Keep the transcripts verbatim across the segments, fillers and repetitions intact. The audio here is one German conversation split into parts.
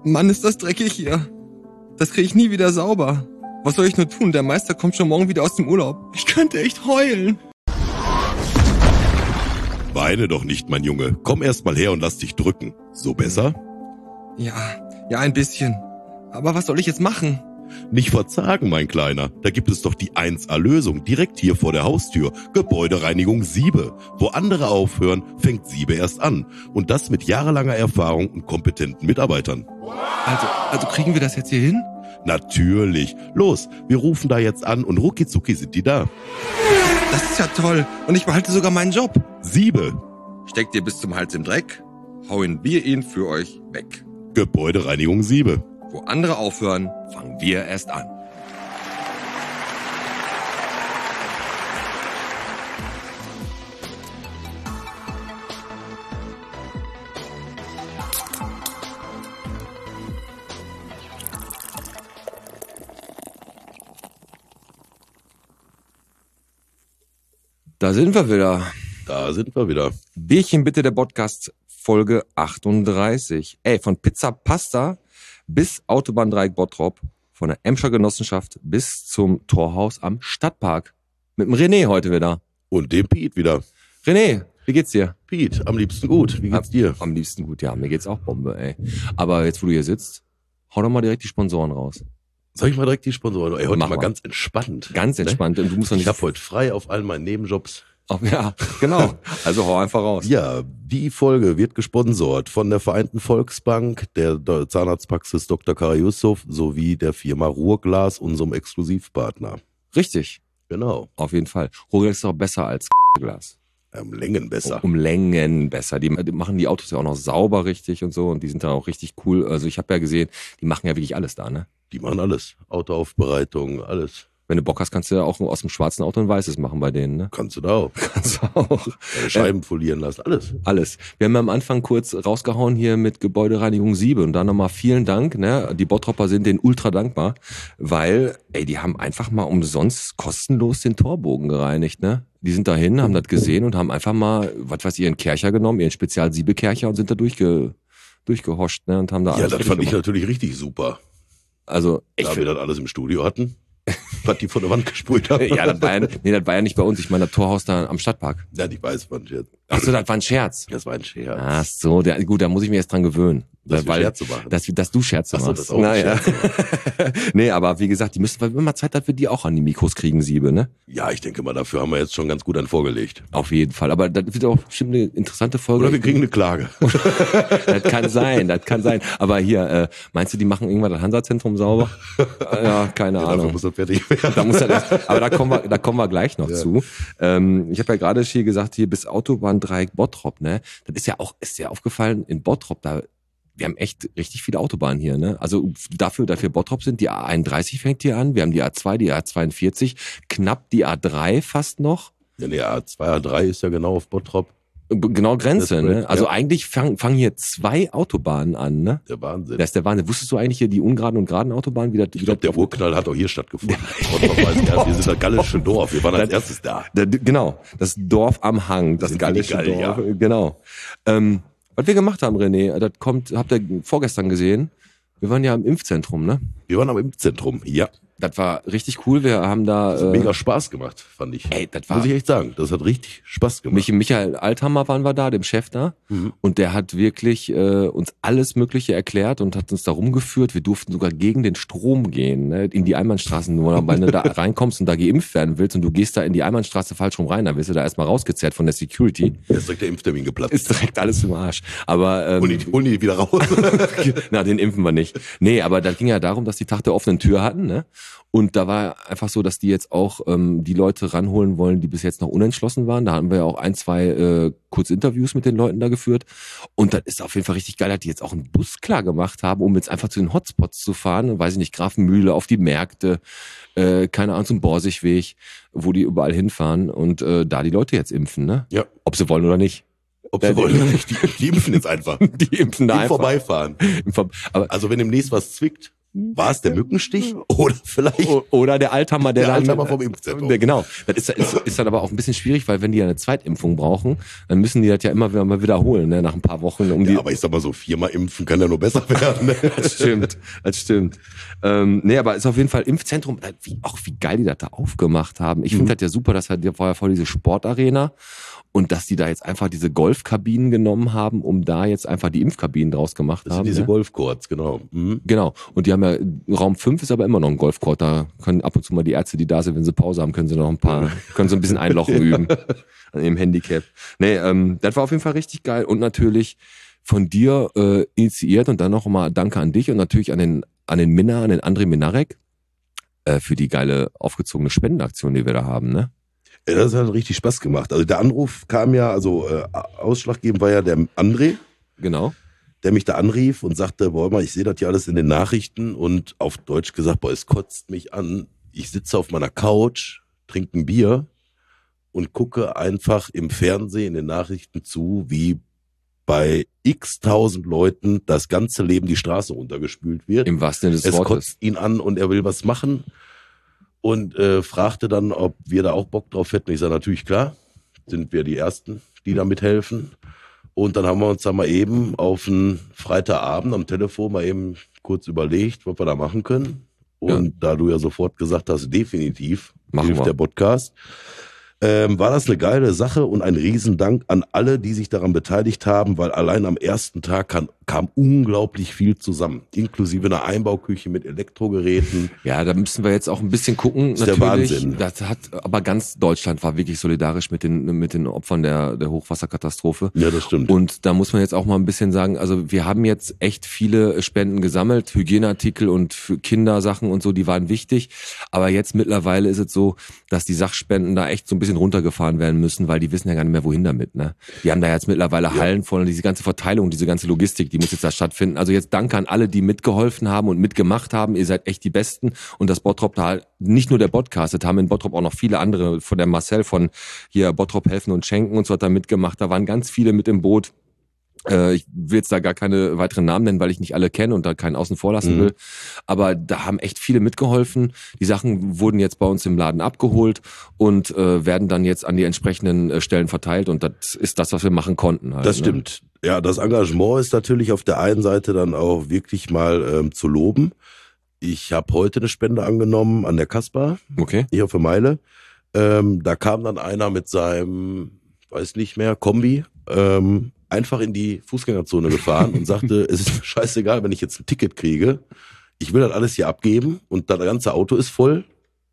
Mann, ist das dreckig hier. Das kriege ich nie wieder sauber. Was soll ich nur tun? Der Meister kommt schon morgen wieder aus dem Urlaub. Ich könnte echt heulen. Weine doch nicht, mein Junge. Komm erst mal her und lass dich drücken. So besser? Ja, ja, ein bisschen. Aber was soll ich jetzt machen? Nicht verzagen, mein Kleiner. Da gibt es doch die eins A-Lösung direkt hier vor der Haustür. Gebäudereinigung Siebe. Wo andere aufhören, fängt Siebe erst an. Und das mit jahrelanger Erfahrung und kompetenten Mitarbeitern. Also, also kriegen wir das jetzt hier hin? Natürlich. Los, wir rufen da jetzt an und rucki-zucki sind die da. Das ist ja toll. Und ich behalte sogar meinen Job. Siebe. Steckt ihr bis zum Hals im Dreck, hauen wir ihn für euch weg. Gebäudereinigung Siebe. Wo andere aufhören, fangen wir erst an. Da sind wir wieder. Da sind wir wieder. Bierchen bitte, der Podcast, Folge achtunddreißig. Ey, von Pizza Pasta bis Autobahndreieck Bottrop, von der Emscher Genossenschaft bis zum Torhaus am Stadtpark. Mit dem René heute wieder. Und dem Piet wieder. René, wie geht's dir? Piet, am liebsten gut. Wie geht's dir? Am liebsten gut, ja. Mir geht's auch Bombe, ey. Aber jetzt, wo du hier sitzt, hau doch mal direkt die Sponsoren raus. Soll ich mal direkt die Sponsoren? Ey, heute Mach mal, mal ganz entspannt. Ganz entspannt. Und du musst doch nicht. Ich habe heute frei auf all meinen Nebenjobs. Auf, ja, genau. Also hau einfach raus. Ja, die Folge wird gesponsort von der Vereinten Volksbank, der Zahnarztpraxis Doktor Kara Yusuf sowie der Firma Ruhrglas, unserem Exklusivpartner. Richtig. Genau. Auf jeden Fall. Ruhrglas ist auch besser als Glas. Um Längen besser. Um Längen besser. Die, die machen die Autos ja auch noch sauber richtig und so und die sind dann auch richtig cool. Also ich habe ja gesehen, die machen ja wirklich alles da, ne? Die machen alles. Autoaufbereitung, alles. Wenn du Bock hast, kannst du ja auch aus dem schwarzen Auto ein weißes machen bei denen, ne? Kannst du da auch. Kannst du auch. Ja, Scheiben folieren lassen, alles. Alles. Wir haben am Anfang kurz rausgehauen hier mit Gebäudereinigung Siebe und dann nochmal vielen Dank, ne? Die Bottropper sind denen ultra dankbar, weil, ey, die haben einfach mal umsonst kostenlos den Torbogen gereinigt, ne? Die sind dahin, haben das gesehen und haben einfach mal, was weiß ich, ihren Kercher genommen, ihren Spezial-Siebekercher und sind da durchge, durchgehoscht, ne? Und haben da Ja, alles das fand gemacht. ich natürlich richtig super. Also, ich Da wir das alles im Studio hatten, was die von der Wand gesprüht haben. ja, das war ja, nee, das war ja nicht bei uns. Ich meine, das Torhaus da am Stadtpark. Ja, ich weiß, war ein Scherz. Ach so, das war ein Scherz. Das war ein Scherz. Ach so, der, gut, da muss ich mich erst dran gewöhnen. Dass wir weil, Scherze machen. Dass, dass du Scherze Ach so, machst. das ist auch ein naja. Scherz. Nee, aber wie gesagt, die müssen, weil wenn man Zeit hat, wir die auch an die Mikros kriegen, Siebe, ne? Ja, ich denke mal, dafür haben wir jetzt schon ganz gut einen vorgelegt. Auf jeden Fall. Aber das wird auch bestimmt eine interessante Folge. Oder wir kriegen eine Klage. Das kann sein, das kann sein. Aber hier, äh, meinst du, die machen irgendwann das Hansa-Zentrum sauber? Ja, keine Ja, Ahnung. dafür muss das fertig werden. Da muss er erst, aber da kommen wir, da kommen wir gleich noch Ja. zu. Ähm, ich habe ja gerade hier gesagt, hier bis Autobahndreieck Bottrop, ne? Das ist ja auch, ist dir aufgefallen, in Bottrop, da, wir haben echt richtig viele Autobahnen hier, ne? Also dafür, dafür Bottrop sind, die A einunddreißig fängt hier an, wir haben die A zwei, die A zweiundvierzig, knapp die A drei fast noch. Ja, nee, A zwei, A drei ist ja genau auf Bottrop. Genau Grenze, Das ist ne? korrekt, Also ja. eigentlich fangen fangen hier zwei Autobahnen an, ne? Der Wahnsinn. Das ist der Wahnsinn. Wusstest du eigentlich hier die ungeraden und geraden Autobahnen wieder? Ich glaube, der Urknall hat auch hier stattgefunden. Bottrop war als erstes. Wir sind das gallische Dorf. Wir waren als erstes da. Da, genau, das Dorf am Hang, das Sind wir die gallische Gallier? Dorf, genau. Ähm, was wir gemacht haben, René, das kommt, habt ihr vorgestern gesehen, wir waren ja im Impfzentrum, ne? Wir waren aber im Zentrum. Ja. Das war richtig cool, wir haben da... Das hat äh, mega Spaß gemacht, fand ich. Ey, das war... Muss ich echt sagen. Das hat richtig Spaß gemacht. Mich, Michael Althammer waren wir da, dem Chef da, Mhm. und der hat wirklich äh, uns alles Mögliche erklärt und hat uns da rumgeführt. Wir durften sogar gegen den Strom gehen, ne? In die Einbahnstraßen, nur wenn du da reinkommst und da geimpft werden willst und du gehst da in die Einbahnstraße falsch rum rein, dann wirst du da erstmal rausgezerrt von der Security. Jetzt ist direkt der Impftermin geplatzt. Ist direkt alles im Arsch. Aber ähm, Und die holen die wieder raus. na, den impfen wir nicht. Nee, aber da ging ja darum, dass die Tag der offenen Tür hatten, ne? Und da war einfach so, dass die jetzt auch ähm, die Leute ranholen wollen, die bis jetzt noch unentschlossen waren. Da haben wir ja auch ein, zwei äh, Kurzinterviews mit den Leuten da geführt. Und das ist auf jeden Fall richtig geil, dass die jetzt auch einen Bus klar gemacht haben, um jetzt einfach zu den Hotspots zu fahren. Weiß ich nicht, Grafenmühle, auf die Märkte, äh, keine Ahnung, zum Borsigweg, wo die überall hinfahren und äh, da die Leute jetzt impfen, ne? Ja. Ob sie wollen oder nicht. Ob sie wollen oder nicht. Die, die impfen jetzt einfach. Die impfen da Im einfach. Vorbeifahren. Im Ver- Aber Also wenn demnächst was zwickt, War es der Mückenstich oder vielleicht oder der Althammer, der, der dann, Althammer vom Impfzentrum? Der, genau. Das ist, ist, ist dann aber auch ein bisschen schwierig, weil wenn die ja eine Zweitimpfung brauchen, dann müssen die das ja immer wieder mal wiederholen, ne, nach ein paar Wochen. Um ja, die aber ich sag mal so, viermal impfen kann ja nur besser werden. Ne? Das stimmt, das stimmt. Ähm, nee, aber ist auf jeden Fall Impfzentrum, wie, auch wie geil die das da aufgemacht haben. Ich Mhm. finde das ja super, dass halt, war ja voll diese Sportarena und dass die da jetzt einfach diese Golfkabinen genommen haben, um da jetzt einfach die Impfkabinen draus gemacht Das sind haben. diese ne? Golfcourts, genau. Mhm. Genau. Und die haben ja, Raum fünf ist aber immer noch ein Golfcourt. Da können ab und zu mal die Ärzte, die da sind, wenn sie Pause haben, können sie noch ein paar, können so ein bisschen Einlochen üben. An ihrem Handicap. Nee, ähm, das war auf jeden Fall richtig geil. Und natürlich von dir äh, initiiert und dann noch mal Danke an dich und natürlich an den, an den Minna, an den André Minarek äh, für die geile aufgezogene Spendenaktion, die wir da haben, ne? Ja, das hat richtig Spaß gemacht. Also der Anruf kam ja, also äh, ausschlaggebend war ja der André, Genau. der mich da anrief und sagte, boah, mal, ich sehe das ja alles in den Nachrichten und auf Deutsch gesagt, boah, es kotzt mich an. Ich sitze auf meiner Couch, trinke ein Bier und gucke einfach im Fernsehen in den Nachrichten zu, wie bei x tausend Leuten das ganze Leben die Straße runtergespült wird. Im wahrsten Sinne des Es Wortes. kotzt ihn an und er will was machen und äh, fragte dann, ob wir da auch Bock drauf hätten. Ich sage, natürlich klar, sind wir die Ersten, die da mithelfen. Und dann haben wir uns da mal eben auf einen Freitagabend am Telefon mal eben kurz überlegt, was wir da machen können. Und ja. da du ja sofort gesagt hast, definitiv Machen hilft wir. der Podcast, ähm, war das eine geile Sache und ein Riesendank an alle, die sich daran beteiligt haben, weil allein am ersten Tag kam, kam unglaublich viel zusammen, inklusive einer Einbauküche mit Elektrogeräten. Ja, da müssen wir jetzt auch ein bisschen gucken. Das ist der Wahnsinn. Das hat, aber ganz Deutschland war wirklich solidarisch mit den, mit den Opfern der, der Hochwasserkatastrophe. Ja, das stimmt. Und da muss man jetzt auch mal ein bisschen sagen, also wir haben jetzt echt viele Spenden gesammelt, Hygieneartikel und für Kindersachen und so, die waren wichtig. Aber jetzt mittlerweile ist es so, dass die Sachspenden da echt so ein bisschen runtergefahren werden müssen, weil die wissen ja gar nicht mehr, wohin damit, ne? Die haben da jetzt mittlerweile ja. Hallen voll und diese ganze Verteilung, diese ganze Logistik, die muss jetzt da stattfinden. Also jetzt danke an alle, die mitgeholfen haben und mitgemacht haben. Ihr seid echt die Besten. Und das Bottrop da, nicht nur der Podcast, das haben in Bottrop auch noch viele andere, von der Marcel von hier Bottrop helfen und schenken und so hat da mitgemacht. Da waren ganz viele mit im Boot. Äh, ich will jetzt da gar keine weiteren Namen nennen, weil ich nicht alle kenne und da keinen außen vor lassen Mhm. will. Aber da haben echt viele mitgeholfen. Die Sachen wurden jetzt bei uns im Laden abgeholt und äh, werden dann jetzt an die entsprechenden äh, Stellen verteilt. Und das ist das, was wir machen konnten. Halt, Das ne? stimmt. Ja, das Engagement ist natürlich auf der einen Seite dann auch wirklich mal ähm, zu loben. Ich habe heute eine Spende angenommen an der Kasper, Okay. hier auf der Meile. Ähm, da kam dann einer mit seinem, weiß nicht mehr, Kombi, ähm, einfach in die Fußgängerzone gefahren und sagte, es ist scheißegal, wenn ich jetzt ein Ticket kriege. Ich will das alles hier abgeben und das ganze Auto ist voll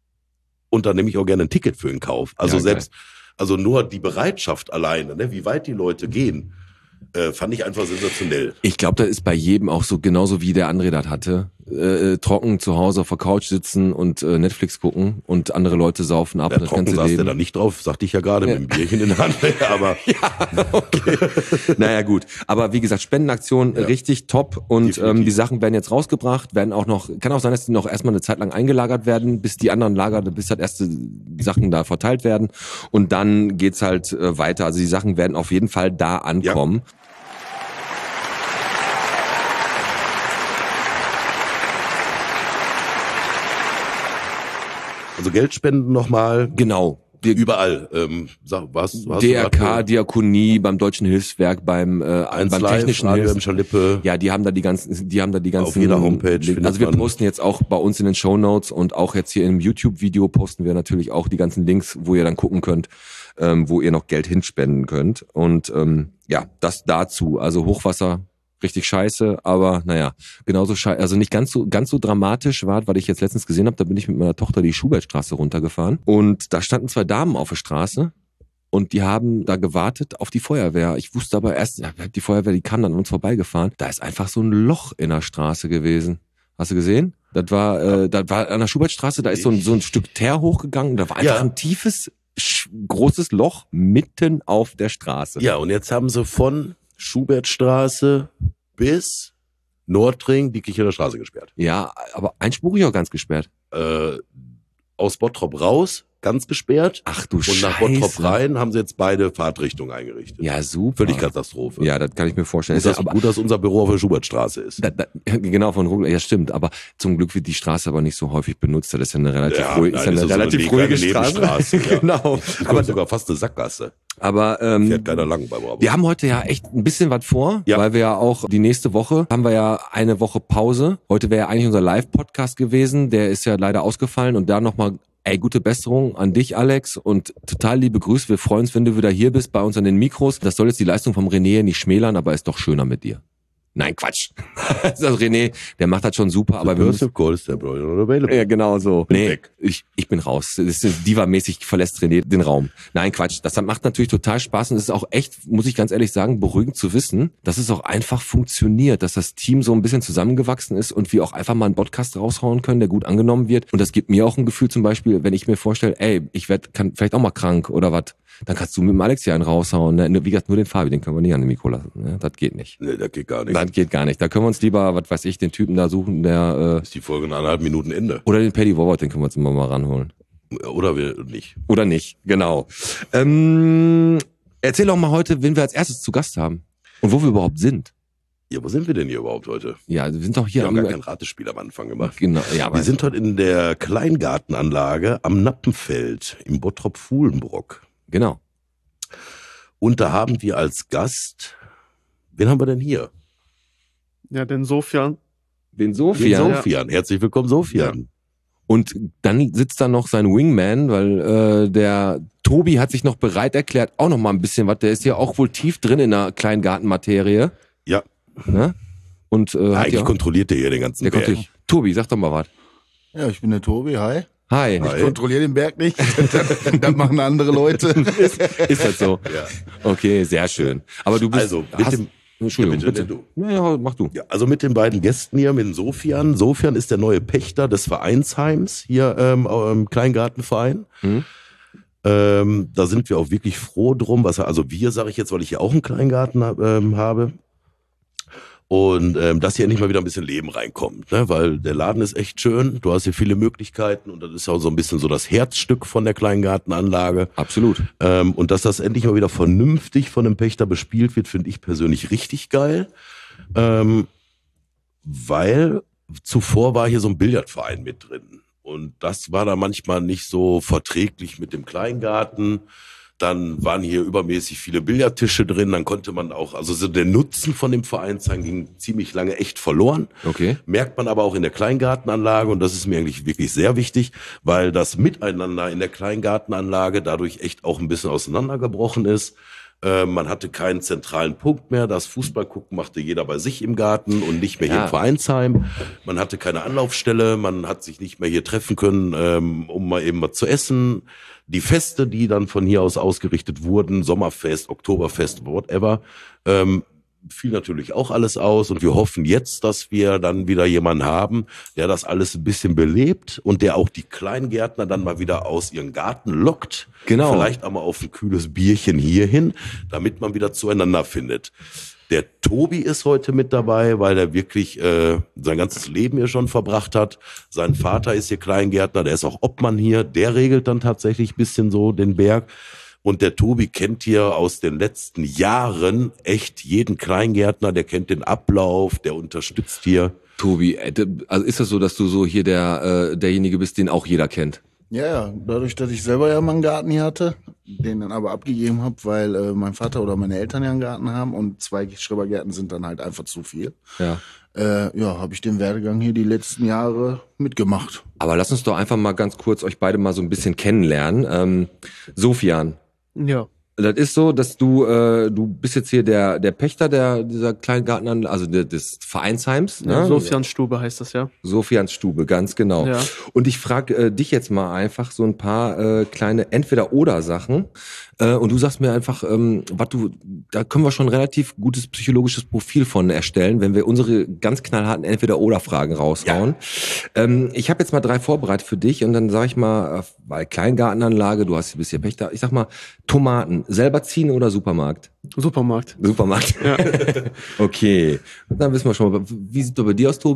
und dann nehme ich auch gerne ein Ticket für den Kauf. Also Ja, selbst, also nur die Bereitschaft alleine, ne, wie weit die Leute gehen, äh, fand ich einfach sensationell. Ich glaube, das ist bei jedem auch so, genauso wie der André das hatte. Äh, trocken zu Hause auf der Couch sitzen und äh, Netflix gucken und andere Leute saufen ab Ja, und das trocken ganze saß der Leben. da nicht drauf, sagte ich ja gerade, Ja. mit dem Bierchen in der Hand. Aber Ja, okay. Naja, gut. Aber wie gesagt, Spendenaktion Ja. richtig top und Definitiv. ähm, die Sachen werden jetzt rausgebracht, werden auch noch, kann auch sein, dass die noch erstmal eine Zeit lang eingelagert werden, bis die anderen Lager, bis halt erste Sachen da verteilt werden und dann geht's halt äh, weiter. Also die Sachen werden auf jeden Fall da ankommen. also Geldspenden nochmal Genau. Wir, überall. Ähm, sag, was, was D R K, Diakonie, beim Deutschen Hilfswerk, beim, äh, eins beim Live, technischen Radio Hilfs- im Schalippe. Ja, die haben da die ganzen, die haben da die ganzen. Auf jeder Homepage findet Also wir man- posten jetzt auch bei uns in den Shownotes und auch jetzt hier im YouTube-Video posten wir natürlich auch die ganzen Links, wo ihr dann gucken könnt, ähm, wo ihr noch Geld hinspenden könnt. Und ähm, ja, das dazu. Also Hochwasser, richtig scheiße, aber naja, genauso scheiße, also nicht ganz so ganz so dramatisch war, weil ich jetzt letztens gesehen habe, da bin ich mit meiner Tochter die Schubertstraße runtergefahren und da standen zwei Damen auf der Straße. Und die haben da gewartet auf die Feuerwehr. Ich wusste aber erst, ja, die Feuerwehr, die kam dann an uns vorbeigefahren. Da ist einfach so ein Loch in der Straße gewesen. Hast du gesehen? Das war, äh, das war an der Schubertstraße, da ist so ein, so ein Stück Teer hochgegangen. Da war einfach Ja. ein tiefes, sch- großes Loch mitten auf der Straße. Ja, und jetzt haben sie von Schubertstraße bis Nordring die Kirche der Straße gesperrt. Ja, aber einspurig auch ganz gesperrt. Äh, aus Bottrop raus ganz gesperrt. Ach du Und nach Scheiße. Bottrop rein haben sie jetzt beide Fahrtrichtungen eingerichtet. Ja, super. Völlig Katastrophe. Ja, das kann ich mir vorstellen. Gut, dass, aber, gut, dass unser Büro auf der Schubertstraße ist. da, da, genau, von Ruggla, ja stimmt, aber zum Glück wird die Straße aber nicht so häufig benutzt. Das ist ja eine relativ, Ja, ruhig, nein, ist ja eine das ist relativ so eine ruhige kleine Straße. Nebenstraße, ja. Genau. Aber Aber, sogar fast eine Sackgasse. aber ähm, Fährt keiner lang beim Bravo. wir haben heute ja echt ein bisschen was vor, Ja. weil wir ja auch die nächste Woche haben wir ja eine Woche Pause. Heute wäre ja eigentlich unser Live-Podcast gewesen, der ist ja leider ausgefallen und da nochmal, ey, gute Besserung an dich, Alex, und total liebe Grüße. Wir freuen uns, wenn du wieder hier bist bei uns an den Mikros. Das soll jetzt die Leistung vom René nicht schmälern, aber ist doch schöner mit dir. Nein, Quatsch. Also René, der macht das schon super, aber wir müssen... Ja, genau so. Nee, weg. ich, ich bin raus. Das ist diva-mäßig, verlässt René den Raum. Nein, Quatsch. Das macht natürlich total Spaß und es ist auch echt, muss ich ganz ehrlich sagen, beruhigend zu wissen, dass es auch einfach funktioniert, dass das Team so ein bisschen zusammengewachsen ist und wir auch einfach mal einen Podcast raushauen können, der gut angenommen wird. Und das gibt mir auch ein Gefühl zum Beispiel, wenn ich mir vorstelle, ey, ich werd, kann vielleicht auch mal krank oder was, dann kannst du mit dem Alex hier einen raushauen. Ne? Wie gesagt, nur den Fabi, den können wir nicht an den Mikro lassen. Ne? Das geht nicht. Nee, das geht gar nicht. Das geht gar nicht. Da können wir uns lieber, was weiß ich, den Typen da suchen, der... Äh, Ist die Folge in eineinhalb Minuten Ende. oder den Paddy Woward, den können wir uns immer mal ranholen. Oder wir nicht. Oder nicht, genau. Ähm, erzähl doch mal heute, wen wir als erstes zu Gast haben. Und wo wir überhaupt sind. Ja, wo sind wir denn hier überhaupt heute? Ja, wir sind doch hier Wir haben am... gar kein Ratespiel am Anfang gemacht. Genau, ja, aber Wir sind heute in der Kleingartenanlage am Nappenfeld im Bottrop-Fuhlenbrock. genau. Und da haben wir als Gast, wen haben wir denn hier? Ja, den Sofian. Den Den Sofian. Sofian. Herzlich willkommen, Sofian. Und dann sitzt da noch sein Wingman, weil äh, der Tobi hat sich noch bereit erklärt, auch noch mal ein bisschen was. Der ist ja auch wohl tief drin in der Kleingartenmaterie. Ja. Ne? Und äh, hat Eigentlich ja auch, kontrolliert der hier den ganzen der Berg. konnte, Tobi, sag doch mal was. Ja, ich bin der Tobi, hi. Hi. Hi. Ich kontrolliere den Berg nicht, das machen andere Leute. Ist, ist das so? Ja. Okay, sehr schön. Aber du bist... Also, mit hast, dem- Entschuldigung, Ja, bitte. bitte, Naja, mach du. Ja, also mit den beiden Gästen hier, mit dem Sofian. Sofian ist der neue Pächter des Vereinsheims hier ähm, im Kleingartenverein. Mhm. Ähm, da sind wir auch wirklich froh drum. Was, also wir, sage ich jetzt, weil ich hier auch einen Kleingarten ähm, habe. Und ähm, dass hier endlich mal wieder ein bisschen Leben reinkommt, ne? Weil der Laden ist echt schön. Du hast hier viele Möglichkeiten und das ist auch so ein bisschen so das Herzstück von der Kleingartenanlage. Absolut. Ähm, und dass das endlich mal wieder vernünftig von einem Pächter bespielt wird, finde ich persönlich richtig geil. Ähm, weil zuvor war hier so ein Billardverein mit drin. Und das war da manchmal nicht so verträglich mit dem Kleingarten. Dann waren hier übermäßig viele Billardtische drin. Dann konnte man auch, also so der Nutzen von dem Vereinsheim ging ziemlich lange echt verloren. Okay. Merkt man aber auch in der Kleingartenanlage und das ist mir eigentlich wirklich sehr wichtig, weil das Miteinander in der Kleingartenanlage dadurch echt auch ein bisschen auseinandergebrochen ist. Äh, man hatte keinen zentralen Punkt mehr. Das Fußballgucken machte jeder bei sich im Garten und nicht mehr hier Ja. im Vereinsheim. Man hatte keine Anlaufstelle, man hat sich nicht mehr hier treffen können, ähm, um mal eben was zu essen. Die Feste, die dann von hier aus ausgerichtet wurden, Sommerfest, Oktoberfest, whatever, ähm, fiel natürlich auch alles aus und wir hoffen jetzt, dass wir dann wieder jemanden haben, der das alles ein bisschen belebt und der auch die Kleingärtner dann mal wieder aus ihrem Garten lockt. Genau. Vielleicht auch mal auf ein kühles Bierchen hierhin, damit man wieder zueinander findet. Der Tobi ist heute mit dabei, weil er wirklich äh, sein ganzes Leben hier schon verbracht hat. Sein Vater ist hier Kleingärtner, der ist auch Obmann hier. Der regelt dann tatsächlich ein bisschen so den Berg. Und der Tobi kennt hier aus den letzten Jahren echt jeden Kleingärtner. Der kennt den Ablauf, der unterstützt hier. Tobi, äh, d- also ist das so, dass du so hier der äh, derjenige bist, den auch jeder kennt? Ja, ja, dadurch, dass ich selber ja mal einen Garten hier hatte, den dann aber abgegeben habe, weil äh, mein Vater oder meine Eltern ja einen Garten haben und zwei Schrebergärten sind dann halt einfach zu viel. Ja. Äh, ja, habe ich den Werdegang hier die letzten Jahre mitgemacht. Aber lass uns doch einfach mal ganz kurz euch beide mal so ein bisschen kennenlernen. Ähm, Sofian, Ja. das ist so, dass du äh, du bist jetzt hier der der Pächter der dieser Kleingartenanlage, also der, des Vereinsheims, ne? Ja, Sofians Stube heißt das ja. Sofians Stube, ganz genau. Ja. Und ich frage äh, dich jetzt mal einfach so ein paar äh, kleine Entweder-Oder-Sachen. Äh, und du sagst mir einfach, ähm, was du, da können wir schon ein relativ gutes psychologisches Profil von erstellen, wenn wir unsere ganz knallharten Entweder-Oder-Fragen raushauen. Ähm, ich habe jetzt mal drei vorbereitet für dich und dann sage ich mal, äh, weil Kleingartenanlage, du hast hier bisher Pächter, ich sag mal, Tomaten, selber ziehen oder Supermarkt? Supermarkt. Supermarkt. Ja. Okay, dann wissen wir schon mal, wie sieht das bei dir aus, Tobi?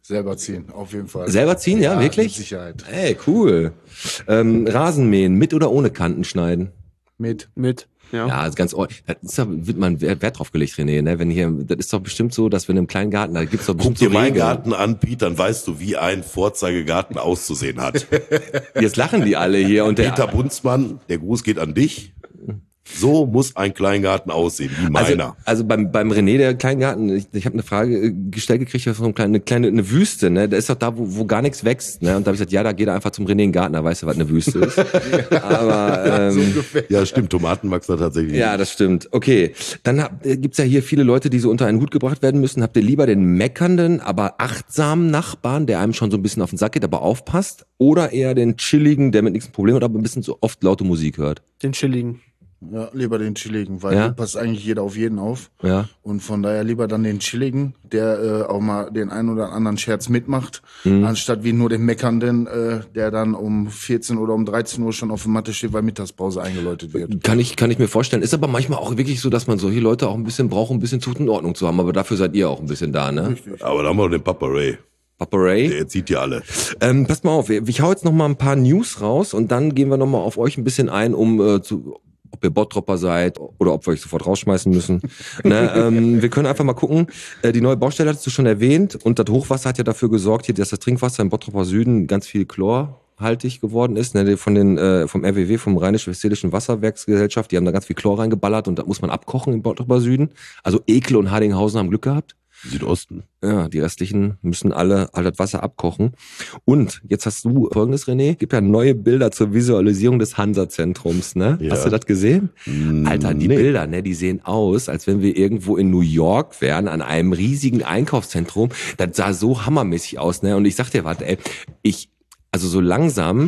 Selber ziehen, auf jeden Fall. Selber ziehen, ja, ja wirklich? Mit Sicherheit. Ey, cool. Ähm, Rasenmähen, mit oder ohne Kanten schneiden? Mit. Mit. Ja. Ja, ist ganz ordentlich. Da ist da, wird man Wert, Wert drauf gelegt, René, ne? Wenn hier, das ist doch bestimmt so, dass wenn im kleinen Garten, da gibt's doch Guck bestimmt dir so meinen Regeln. Garten an, Pete, dann weißt du, wie ein Vorzeigegarten auszusehen hat. Jetzt lachen die alle hier und der, Peter Bunzmann, der Gruß geht an dich. So muss ein Kleingarten aussehen, wie meiner. Also, also beim, beim René, der Kleingarten, ich, ich habe eine Frage gestellt gekriegt, von einem kleinen, eine kleine eine Wüste, ne? Da ist doch da, wo, wo gar nichts wächst, ne? Und da habe ich gesagt, ja, da geht er einfach zum René in den Garten, da weißt du, was eine Wüste ist. Aber ähm, Ja, stimmt, Tomaten wächst da tatsächlich. ja, das stimmt. Okay, dann hab, äh, gibt's ja hier viele Leute, die so unter einen Hut gebracht werden müssen. Habt ihr lieber den meckernden, aber achtsamen Nachbarn, der einem schon so ein bisschen auf den Sack geht, aber aufpasst? Oder eher den chilligen, der mit nichts Problem hat, aber ein bisschen so oft laute Musik hört? Den chilligen. Ja, lieber den chilligen, weil Ja? da passt eigentlich jeder auf jeden auf. Ja. Und von daher lieber dann den chilligen, der äh, auch mal den einen oder anderen Scherz mitmacht, Mhm. anstatt wie nur den meckernden, äh, der dann um vierzehn oder um dreizehn Uhr schon auf der Matte steht, weil Mittagspause eingeläutet wird. Kann ich, kann ich mir vorstellen. Ist aber manchmal auch wirklich so, dass man solche Leute auch ein bisschen braucht, um ein bisschen Zucht und Ordnung zu haben. Aber dafür seid ihr auch ein bisschen da, ne? Aber da haben wir noch den Papa Ray. Papa Ray. Der erzieht ja alle. Ähm, passt mal auf, ich hau jetzt noch mal ein paar News raus und dann gehen wir noch mal auf euch ein bisschen ein, um äh, zu, ob ihr Bottropper seid oder ob wir euch sofort rausschmeißen müssen. ne, ähm, wir können einfach mal gucken. Äh, die neue Baustelle hattest du schon erwähnt und das Hochwasser hat ja dafür gesorgt, hier, dass das Trinkwasser im Bottropper Süden ganz viel chlorhaltig geworden ist. Ne, von den äh, vom R W W, vom Rheinisch-Westfälischen Wasserwerksgesellschaft, die haben da ganz viel Chlor reingeballert und da muss man abkochen im Bottropper Süden. Also Ekel und Heidinghausen haben Glück gehabt. Südosten. Ja, die restlichen müssen alle all das Wasser abkochen. Und jetzt hast du Folgendes, René, gibt ja neue Bilder zur Visualisierung des Hansa-Zentrums, ne? Ja. Hast du das gesehen? Mm, Alter, die nee. Bilder, ne, die sehen aus, als wenn wir irgendwo in New York wären, an einem riesigen Einkaufszentrum. Das sah so hammermäßig aus, ne? Und ich sag dir was, ey, ich, also so langsam,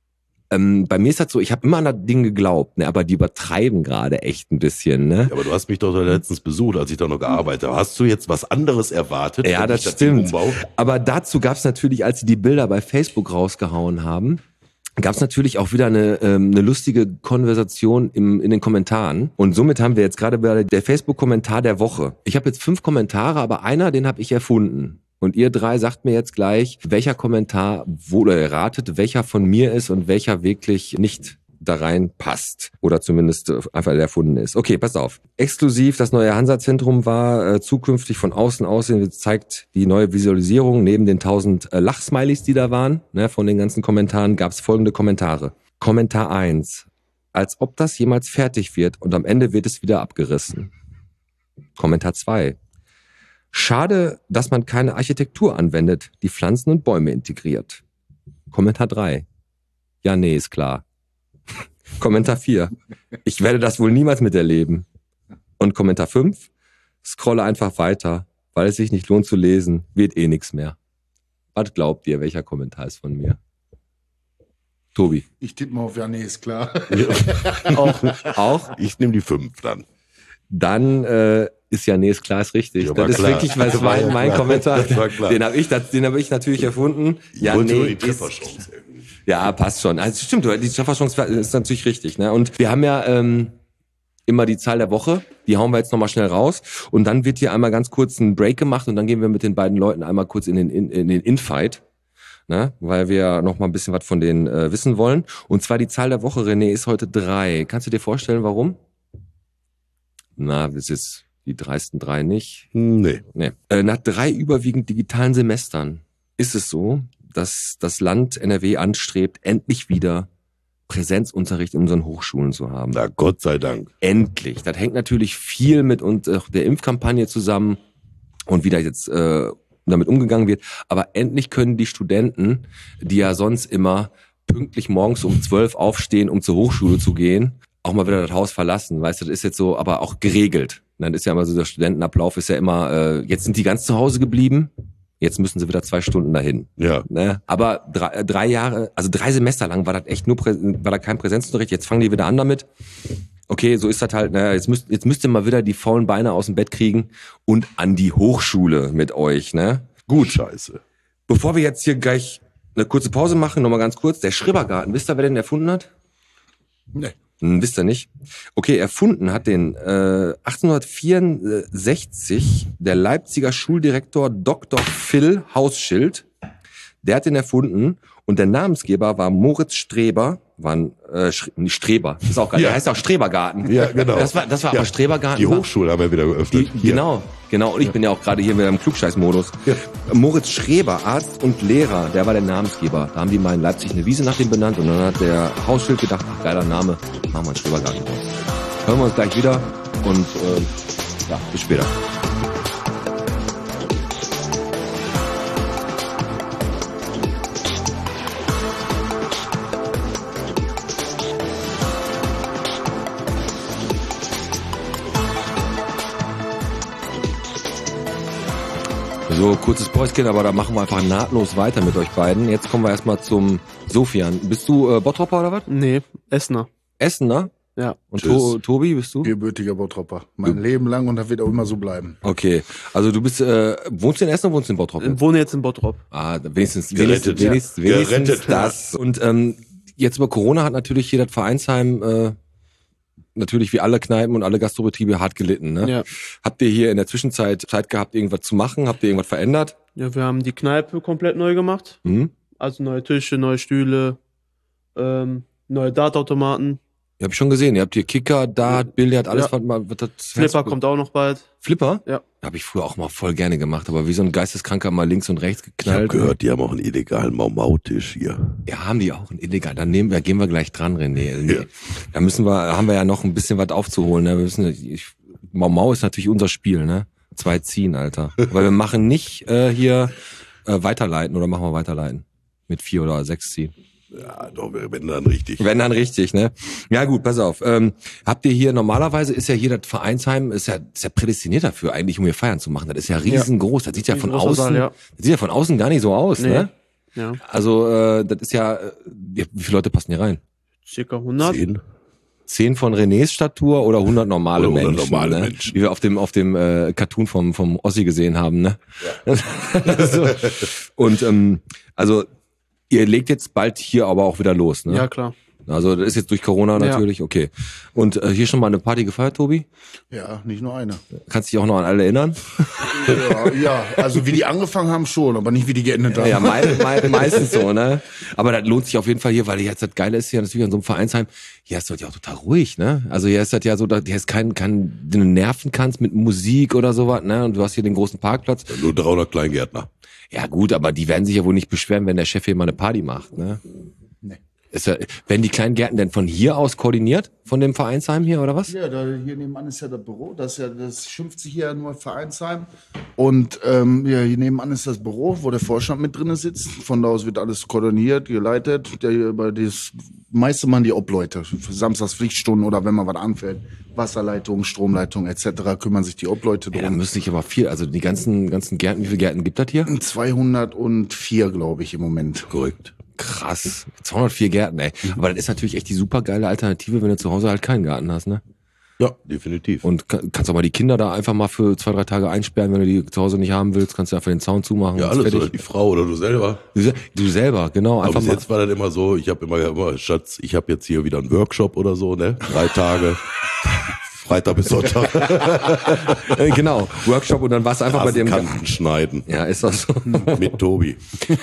ähm, bei mir ist das so, ich habe immer an das Ding geglaubt, ne, aber die übertreiben gerade echt ein bisschen, ne? Ja, aber du hast mich doch letztens besucht, als ich da noch gearbeitet habe. Hast du jetzt was anderes erwartet? Ja, wenn das ich Ding stimmt. umbaue? Aber dazu gab's natürlich, als sie die Bilder bei Facebook rausgehauen haben, gab's natürlich auch wieder eine, ähm, eine lustige Konversation im, in den Kommentaren. Und somit haben wir jetzt gerade bei der Facebook-Kommentar der Woche. Ich habe jetzt fünf Kommentare, aber einer, den habe ich erfunden. Und ihr drei sagt mir jetzt gleich, welcher Kommentar, wo oder ihr ratet, welcher von mir ist und welcher wirklich nicht da rein passt. Oder zumindest einfach erfunden ist. Okay, passt auf. Exklusiv, das neue Hansa-Zentrum war äh, zukünftig von außen aussehen, zeigt die neue Visualisierung. Neben den tausend äh, Lachsmilies, die da waren, ne, von den ganzen Kommentaren, gab es folgende Kommentare. Kommentar eins. Als ob das jemals fertig wird und am Ende wird es wieder abgerissen. Kommentar zwei. Schade, dass man keine Architektur anwendet, die Pflanzen und Bäume integriert. Kommentar drei. Ja, nee, ist klar. Kommentar vier. Ich werde das wohl niemals miterleben. Und Kommentar fünf. Scrolle einfach weiter, weil es sich nicht lohnt zu lesen, wird eh nichts mehr. Was glaubt ihr, welcher Kommentar ist von mir? Tobi. Ich tippe mal auf, ja, nee, ist klar. Auch? Auch? Ich nehme die fünf dann. Dann äh, ist ja, nee, ist klar, ist richtig. Ja, das war ist klar. wirklich was Das war mein, ja mein klar. Kommentar. Das war klar. Den habe ich, das- den hab ich natürlich erfunden. Ja, ich wollte nur nee, die ist, Trefferchance erhöhen. ja, passt schon. Also stimmt, die Trefferchance ist natürlich richtig. Ne? Und wir haben ja ähm, immer die Zahl der Woche. Die hauen wir jetzt nochmal schnell raus. Und dann wird hier einmal ganz kurz ein Break gemacht und dann gehen wir mit den beiden Leuten einmal kurz in den, in, in den Infight. Ne? Weil wir noch mal ein bisschen was von denen äh, wissen wollen. Und zwar die Zahl der Woche, René, ist heute drei. Kannst du dir vorstellen, warum? Na, das ist die dreisten drei nicht. Nee. Nee. Äh, nach drei überwiegend digitalen Semestern ist es so, dass das Land N R W anstrebt, endlich wieder Präsenzunterricht in unseren Hochschulen zu haben. Na, Gott sei Dank. Endlich. Das hängt natürlich viel mit und, äh, der Impfkampagne zusammen und wie da jetzt äh, damit umgegangen wird. Aber endlich können die Studenten, die ja sonst immer pünktlich morgens um zwölf aufstehen, um zur Hochschule zu gehen, auch mal wieder das Haus verlassen. Weißt du, das ist jetzt so, aber auch geregelt. Dann ist ja immer so, der Studentenablauf ist ja immer, äh, jetzt sind die ganz zu Hause geblieben, jetzt müssen sie wieder zwei Stunden dahin. Ja. Ne? Aber drei, äh, drei Jahre, also drei Semester lang war das echt nur, Prä war da kein Präsenzunterricht. Jetzt fangen die wieder an damit. Okay, so ist das halt. Ne? Jetzt müsst, jetzt müsst ihr mal wieder die faulen Beine aus dem Bett kriegen und an die Hochschule mit euch. Ne? Gut. Scheiße. Bevor wir jetzt hier gleich eine kurze Pause machen, nochmal ganz kurz. Der Schrebergarten, wisst ihr, wer den erfunden hat? Nee. Hm, wisst ihr nicht? Okay, erfunden hat den äh, achtzehnhundertvierundsechzig der Leipziger Schuldirektor Doktor Phil Hausschild. Der hat den erfunden und der Namensgeber war Moritz Streber. War ein äh, Streber, ist auch geil. Ja. Der heißt auch Strebergarten. Ja, genau. Das war, das war Ja. aber Strebergarten. Die war- Hochschule haben wir wieder geöffnet. Die, Hier. genau, genau. Und ich bin ja auch gerade hier wieder im Klugscheiß-Modus. Ja. Moritz Schreber, Arzt und Lehrer, der war der Namensgeber. Da haben die mal in Leipzig eine Wiese nach dem benannt und dann hat der Hausschild gedacht, ach, geiler Name, machen wir einen Strebergarten draus. Hören wir uns gleich wieder und äh, ja, bis später. So, kurzes Päuschen, aber da machen wir einfach nahtlos weiter mit euch beiden. Jetzt kommen wir erstmal zum Sofian. Bist du äh, Bottropper oder was? Nee, Essener. Essener? Ja. Und Tschüss. to Tobi, bist du? Gebürtiger Bottropper. Mein Leben lang und das wird auch immer so bleiben. Okay, also du bist, äh, wohnst du in Essen oder wohnst du in Bottrop? Ich wohne jetzt in Bottrop. Ah, wenigstens, Gerettet. wenigstens, wenigstens, Ja. wenigstens Gerettet. das. Und ähm, jetzt über Corona hat natürlich hier das Vereinsheim äh, natürlich wie alle Kneipen und alle Gastrobetriebe hart gelitten. Ne? Ja. Habt ihr hier in der Zwischenzeit Zeit gehabt, irgendwas zu machen? Habt ihr irgendwas verändert? Ja, wir haben die Kneipe komplett neu gemacht. Hm? Also neue Tische, neue Stühle, ähm, neue Dartautomaten. Ihr habt schon gesehen, ihr habt hier Kicker, Dart, Billard, alles, Ja. was mal, was das Flipper kommt auch noch bald. Flipper? Ja. Habe ich früher auch mal voll gerne gemacht, aber wie so ein Geisteskranker mal links und rechts Ich habe geknallt. gehört, die haben auch einen illegalen Mau-Mau-Tisch hier. Ja, haben die auch ein illegal. Dann nehmen wir, gehen wir gleich dran, René. Nee. Ja. Da müssen wir, haben wir ja noch ein bisschen was aufzuholen. Ne? Wir müssen, ich, Mau Mau ist natürlich unser Spiel, ne? Zwei ziehen, Alter. Weil wir machen nicht äh, hier äh, weiterleiten oder machen wir weiterleiten mit vier oder sechs ziehen. Ja, doch, wir werden dann richtig. Wenn dann richtig, ne? Ja gut, pass auf. Ähm, habt ihr hier, normalerweise ist ja hier das Vereinsheim, ist ja, ist ja prädestiniert dafür eigentlich, um hier Feiern zu machen. Das ist ja riesengroß. Das sieht ja von Riesengroßer außen, Saal, ja. das sieht ja von außen gar nicht so aus, Nee. ne? Ja. Also äh, das ist ja, äh, wie viele Leute passen hier rein? Circa hundert. Zehn. Zehn von Renés Statur oder hundert normale Oder hundert Menschen, normale ne? Menschen. Wie wir auf dem auf dem äh, Cartoon vom vom Ossi gesehen haben, ne? Ja. so. Und ähm, also ihr legt jetzt bald hier aber auch wieder los, ne? Ja, klar. Also das ist jetzt durch Corona natürlich, okay. Und äh, hier schon mal eine Party gefeiert, Tobi? Ja, nicht nur eine. Kannst dich auch noch an alle erinnern? Ja, ja, also wie die angefangen haben schon, aber nicht wie die geendet haben. Ja, mei mei meistens so, ne? Aber das lohnt sich auf jeden Fall hier, weil jetzt das Geile ist hier natürlich an so einem Vereinsheim, hier ist das ja auch total ruhig, ne? Also hier ist das ja so, dass hier ist kein, kein, den du nerven kannst mit Musik oder sowas, ne? Und du hast hier den großen Parkplatz. Nur dreihundert Kleingärtner. Ja gut, aber die werden sich ja wohl nicht beschweren, wenn der Chef hier mal eine Party macht, ne? Nee. Ist ja, werden die Kleingärten denn von hier aus koordiniert, von dem Vereinsheim hier, oder was? Ja, da hier nebenan ist ja das Büro, das ist ja, das schimpft sich hier nur Vereinsheim. Und ähm, ja, hier nebenan ist das Büro, wo der Vorstand mit drin sitzt. Von da aus wird alles koordiniert, geleitet. Der, bei das meiste machen die Obleute. Für Samstags Pflichtstunden oder wenn mal was anfällt. Wasserleitung, Stromleitung et cetera kümmern sich die Obleute Ja, da drum. müsste sich aber viel, also die ganzen, ganzen Gärten, wie viele Gärten gibt das hier? zweihundertvier, glaube ich, im Moment. Korrekt. Krass. zweihundertvier Gärten, ey. Aber das ist natürlich echt die super geile Alternative, wenn du zu Hause halt keinen Garten hast, ne? Ja, definitiv. Und kann, kannst auch mal die Kinder da einfach mal für zwei, drei Tage einsperren, wenn du die zu Hause nicht haben willst, kannst du einfach den Zaun zumachen. Ja, und ist alles, oder fertig. die Frau oder du selber. Du, se- du selber, genau, Aber einfach bis mal. jetzt war das immer so, ich habe immer, immer, Schatz, ich habe jetzt hier wieder einen Workshop oder so, ne? Drei Tage. Freitag bis Sonntag. Äh, genau, Workshop und dann warst du einfach bei dem. Kanten schneiden. Ja, ist das so. Mit Tobi.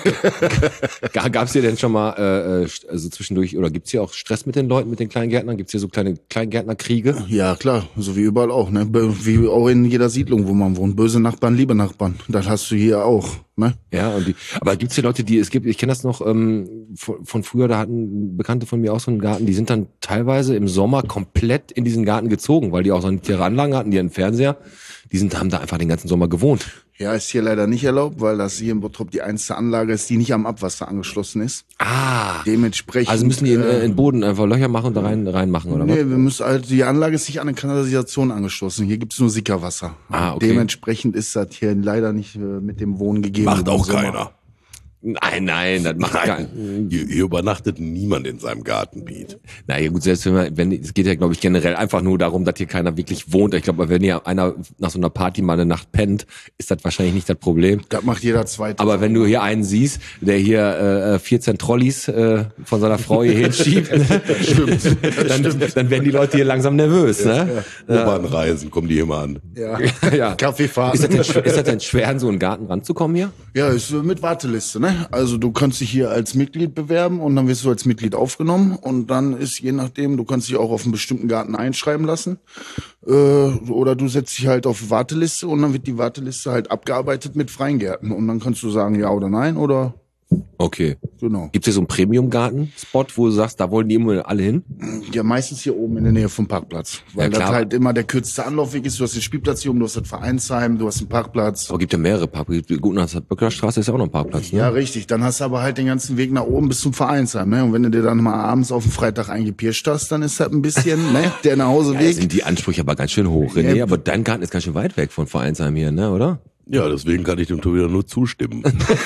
Ga- Gab's hier denn schon mal, äh, äh, st- also zwischendurch, oder gibt's hier auch Stress mit den Leuten, mit den Kleingärtnern? Gibt's hier so kleine Kleingärtnerkriege? Ja, klar, so wie überall auch, ne? Be- Wie auch in jeder Siedlung, wo man wohnt. Böse Nachbarn, liebe Nachbarn. Das hast du hier auch, ne? Ja, und die, aber gibt's hier Leute, die, es gibt, ich kenne das noch ähm, von, von früher, da hatten Bekannte von mir auch so einen Garten, die sind dann teilweise im Sommer komplett in diesen Garten gezogen, weil die auch so eine Tieranlage hatten, die einen Fernseher, die sind, haben da einfach den ganzen Sommer gewohnt. Ja, ist hier leider nicht erlaubt, weil das hier in Bottrop die einzige Anlage ist, die nicht am Abwasser angeschlossen ist. Ah, Dementsprechend. also müssen die in, äh, äh, in den Boden einfach Löcher machen und da rein reinmachen, oder Nee, was? wir müssen halt, die Anlage ist nicht an eine Kanalisation angeschlossen. Hier gibt's nur Sickerwasser. Ah, okay. Dementsprechend ist das hier leider nicht äh, mit dem Wohnen gegeben. Macht im auch Sommer. keiner. Nein, nein, das macht gar Nein, hier, hier übernachtet niemand in seinem Garten, Piet. Na ja, gut, selbst wenn man, wenn, es geht ja, glaube ich, generell einfach nur darum, dass hier keiner wirklich wohnt. Ich glaube, wenn hier einer nach so einer Party mal eine Nacht pennt, ist das wahrscheinlich nicht das Problem. Das macht jeder zweite. Aber wenn du hier einen siehst, der hier äh, vierzehn Trolleys äh, von seiner Frau hier hinschiebt, stimmt. dann, dann werden die Leute hier langsam nervös, ne? U-Bahn-Reisen, kommen die immer an. Ja. Ja. Kaffeefahrt. Ist das, denn, schwer- ist das denn schwer, an so einen Garten ranzukommen hier? Ja, ist so mit Warteliste, ne? Also du kannst dich hier als Mitglied bewerben und dann wirst du als Mitglied aufgenommen und dann ist je nachdem, du kannst dich auch auf einen bestimmten Garten einschreiben lassen äh, oder du setzt dich halt auf Warteliste und dann wird die Warteliste halt abgearbeitet mit freien Gärten und dann kannst du sagen ja oder nein oder Okay. genau. Gibt es hier so einen Premium-Garten-Spot, wo du sagst, da wollen die immer alle hin? Ja, meistens hier oben in der Nähe vom Parkplatz, weil Ja, das klar. halt immer der kürzeste Anlaufweg ist. Du hast den Spielplatz hier oben, du hast das Vereinsheim, du hast den Parkplatz. Aber gibt ja mehrere Parkplätze. Gut, nach der Böcklerstraße ist ja auch noch ein Parkplatz, ne? Ja, richtig. Dann hast du aber halt den ganzen Weg nach oben bis zum Vereinsheim, ne? Und wenn du dir dann mal abends auf den Freitag eingepirscht hast, dann ist das ein bisschen, ne? Der Ja, Nachhauseweg. sind die Ansprüche aber ganz schön hoch, René. Ja. Aber dein Garten ist ganz schön weit weg von Vereinsheim hier, ne, oder? Ja, deswegen kann ich dem Tobi nur zustimmen.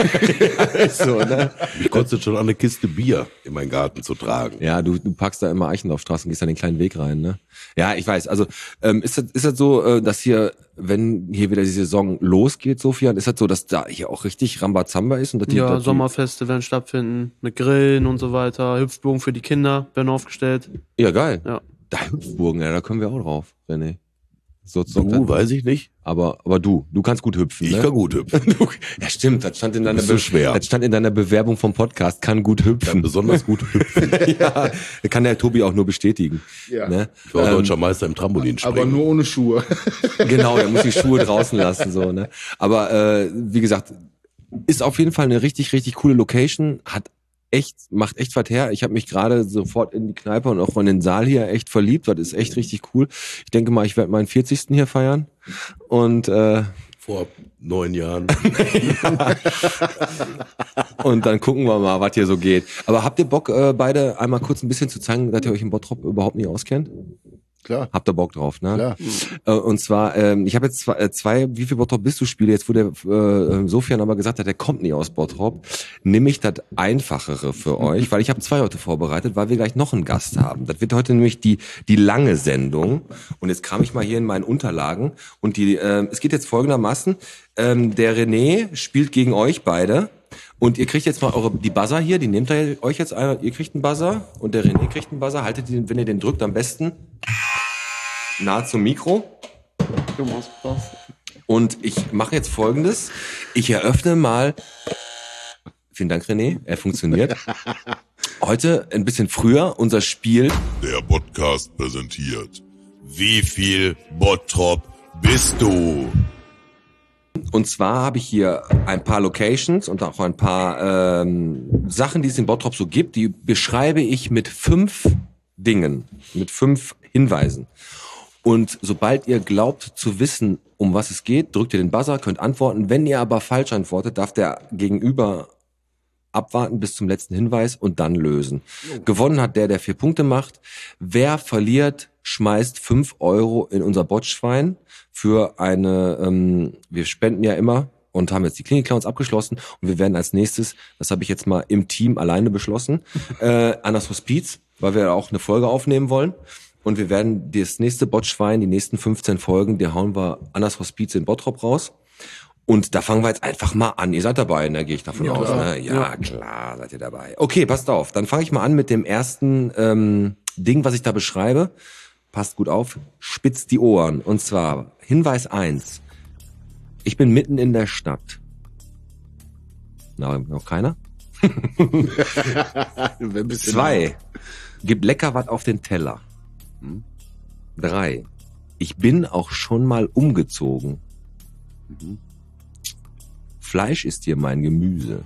So, ne? Mich kostet schon eine Kiste Bier in meinen Garten zu tragen. Ja, du, du packst da immer Eichendorffstraße und gehst da den kleinen Weg rein, ne? Ja, ich weiß. Also ähm, ist das, ist das so, äh, dass hier, wenn hier wieder die Saison losgeht, Sofian, ist das so, dass da hier auch richtig Rambazamba ist? Und dass die, Ja, dass die, Sommerfeste werden stattfinden, mit Grillen und so weiter. Hüpfburgen für die Kinder werden aufgestellt. Ja, geil. Ja. Da Hüpfburgen, ja, da können wir auch drauf, René. So, so, Du, weiß ich nicht. aber, aber du, du kannst gut hüpfen, Ich ne? kann gut hüpfen. Du- Ja, stimmt, das stand in deiner, Bist du schwer. das stand in deiner Bewerbung vom Podcast, kann gut Kann hüpfen. besonders gut hüpfen. Ja, kann der Tobi auch nur bestätigen. Ja. Ne? Ich war Ähm, deutscher Meister im Trampolinspringen. Aber nur ohne Schuhe. Genau, er muss die Schuhe draußen lassen, so, ne? Aber, äh, wie gesagt, ist auf jeden Fall eine richtig, richtig coole Location, hat echt, macht echt was her. Ich habe mich gerade sofort in die Kneipe und auch in den Saal hier echt verliebt, das ist echt richtig cool. Ich denke mal, ich werde meinen vierzigsten hier feiern und, äh, Vor neun Jahren. und dann gucken wir mal, was hier so geht. Aber habt ihr Bock, äh, beide einmal kurz ein bisschen zu zeigen, dass ihr euch im Bottrop überhaupt nicht auskennt? Klar. Habt ihr Bock drauf, ne? Klar. Äh, Und zwar, ähm, ich habe jetzt zwei, äh, zwei, wie viel Bottrop bist du Spiele, jetzt wo der äh, Sofian aber gesagt hat, der kommt nie aus Bottrop, nehme ich das Einfachere für euch, weil ich habe zwei heute vorbereitet, weil wir gleich noch einen Gast haben. Das wird heute nämlich die die lange Sendung. Und jetzt kam ich mal hier in meinen Unterlagen und die, äh, es geht jetzt folgendermaßen, ähm, der René spielt gegen euch beide. Und ihr kriegt jetzt mal eure, die Buzzer hier, die nehmt ihr euch jetzt einmal, ihr kriegt einen Buzzer und der René kriegt einen Buzzer, haltet den, wenn ihr den drückt, am besten nah zum Mikro. Und ich mache jetzt Folgendes. Ich eröffne mal, vielen Dank René, er funktioniert. Heute ein bisschen früher unser Spiel. Der Podcast präsentiert. Wie viel Bottrop bist du? Und zwar habe ich hier ein paar Locations und auch ein paar ähm, Sachen, die es in Bottrop so gibt, die beschreibe ich mit fünf Dingen, mit fünf Hinweisen. Und sobald ihr glaubt zu wissen, um was es geht, drückt ihr den Buzzer, könnt antworten. Wenn ihr aber falsch antwortet, darf der Gegenüber abwarten bis zum letzten Hinweis und dann lösen. Gewonnen hat der, der vier Punkte macht. Wer verliert, schmeißt fünf Euro in unser Botschwein für eine, ähm, wir spenden ja immer und haben jetzt die Klinik-Clowns abgeschlossen und wir werden als nächstes, das habe ich jetzt mal im Team alleine beschlossen, äh, an das Hospiz, weil wir auch eine Folge aufnehmen wollen. Und wir werden das nächste Botschwein, die nächsten fünfzehn Folgen, die hauen wir an das Hospiz in Bottrop raus. Und da fangen wir jetzt einfach mal an. Ihr seid dabei, ne? Gehe ich davon Ja, aus. klar. Ne? Ja, klar, seid ihr dabei. Okay, passt auf. Dann fange ich mal an mit dem ersten ähm, Ding, was ich da beschreibe. Passt gut auf. Spitzt die Ohren. Und zwar Hinweis eins. Ich bin mitten in der Stadt. Na, noch keiner? Zwei. Gibt lecker was auf den Teller. Hm? Drei. Ich bin auch schon mal umgezogen. Mhm. Fleisch ist hier mein Gemüse.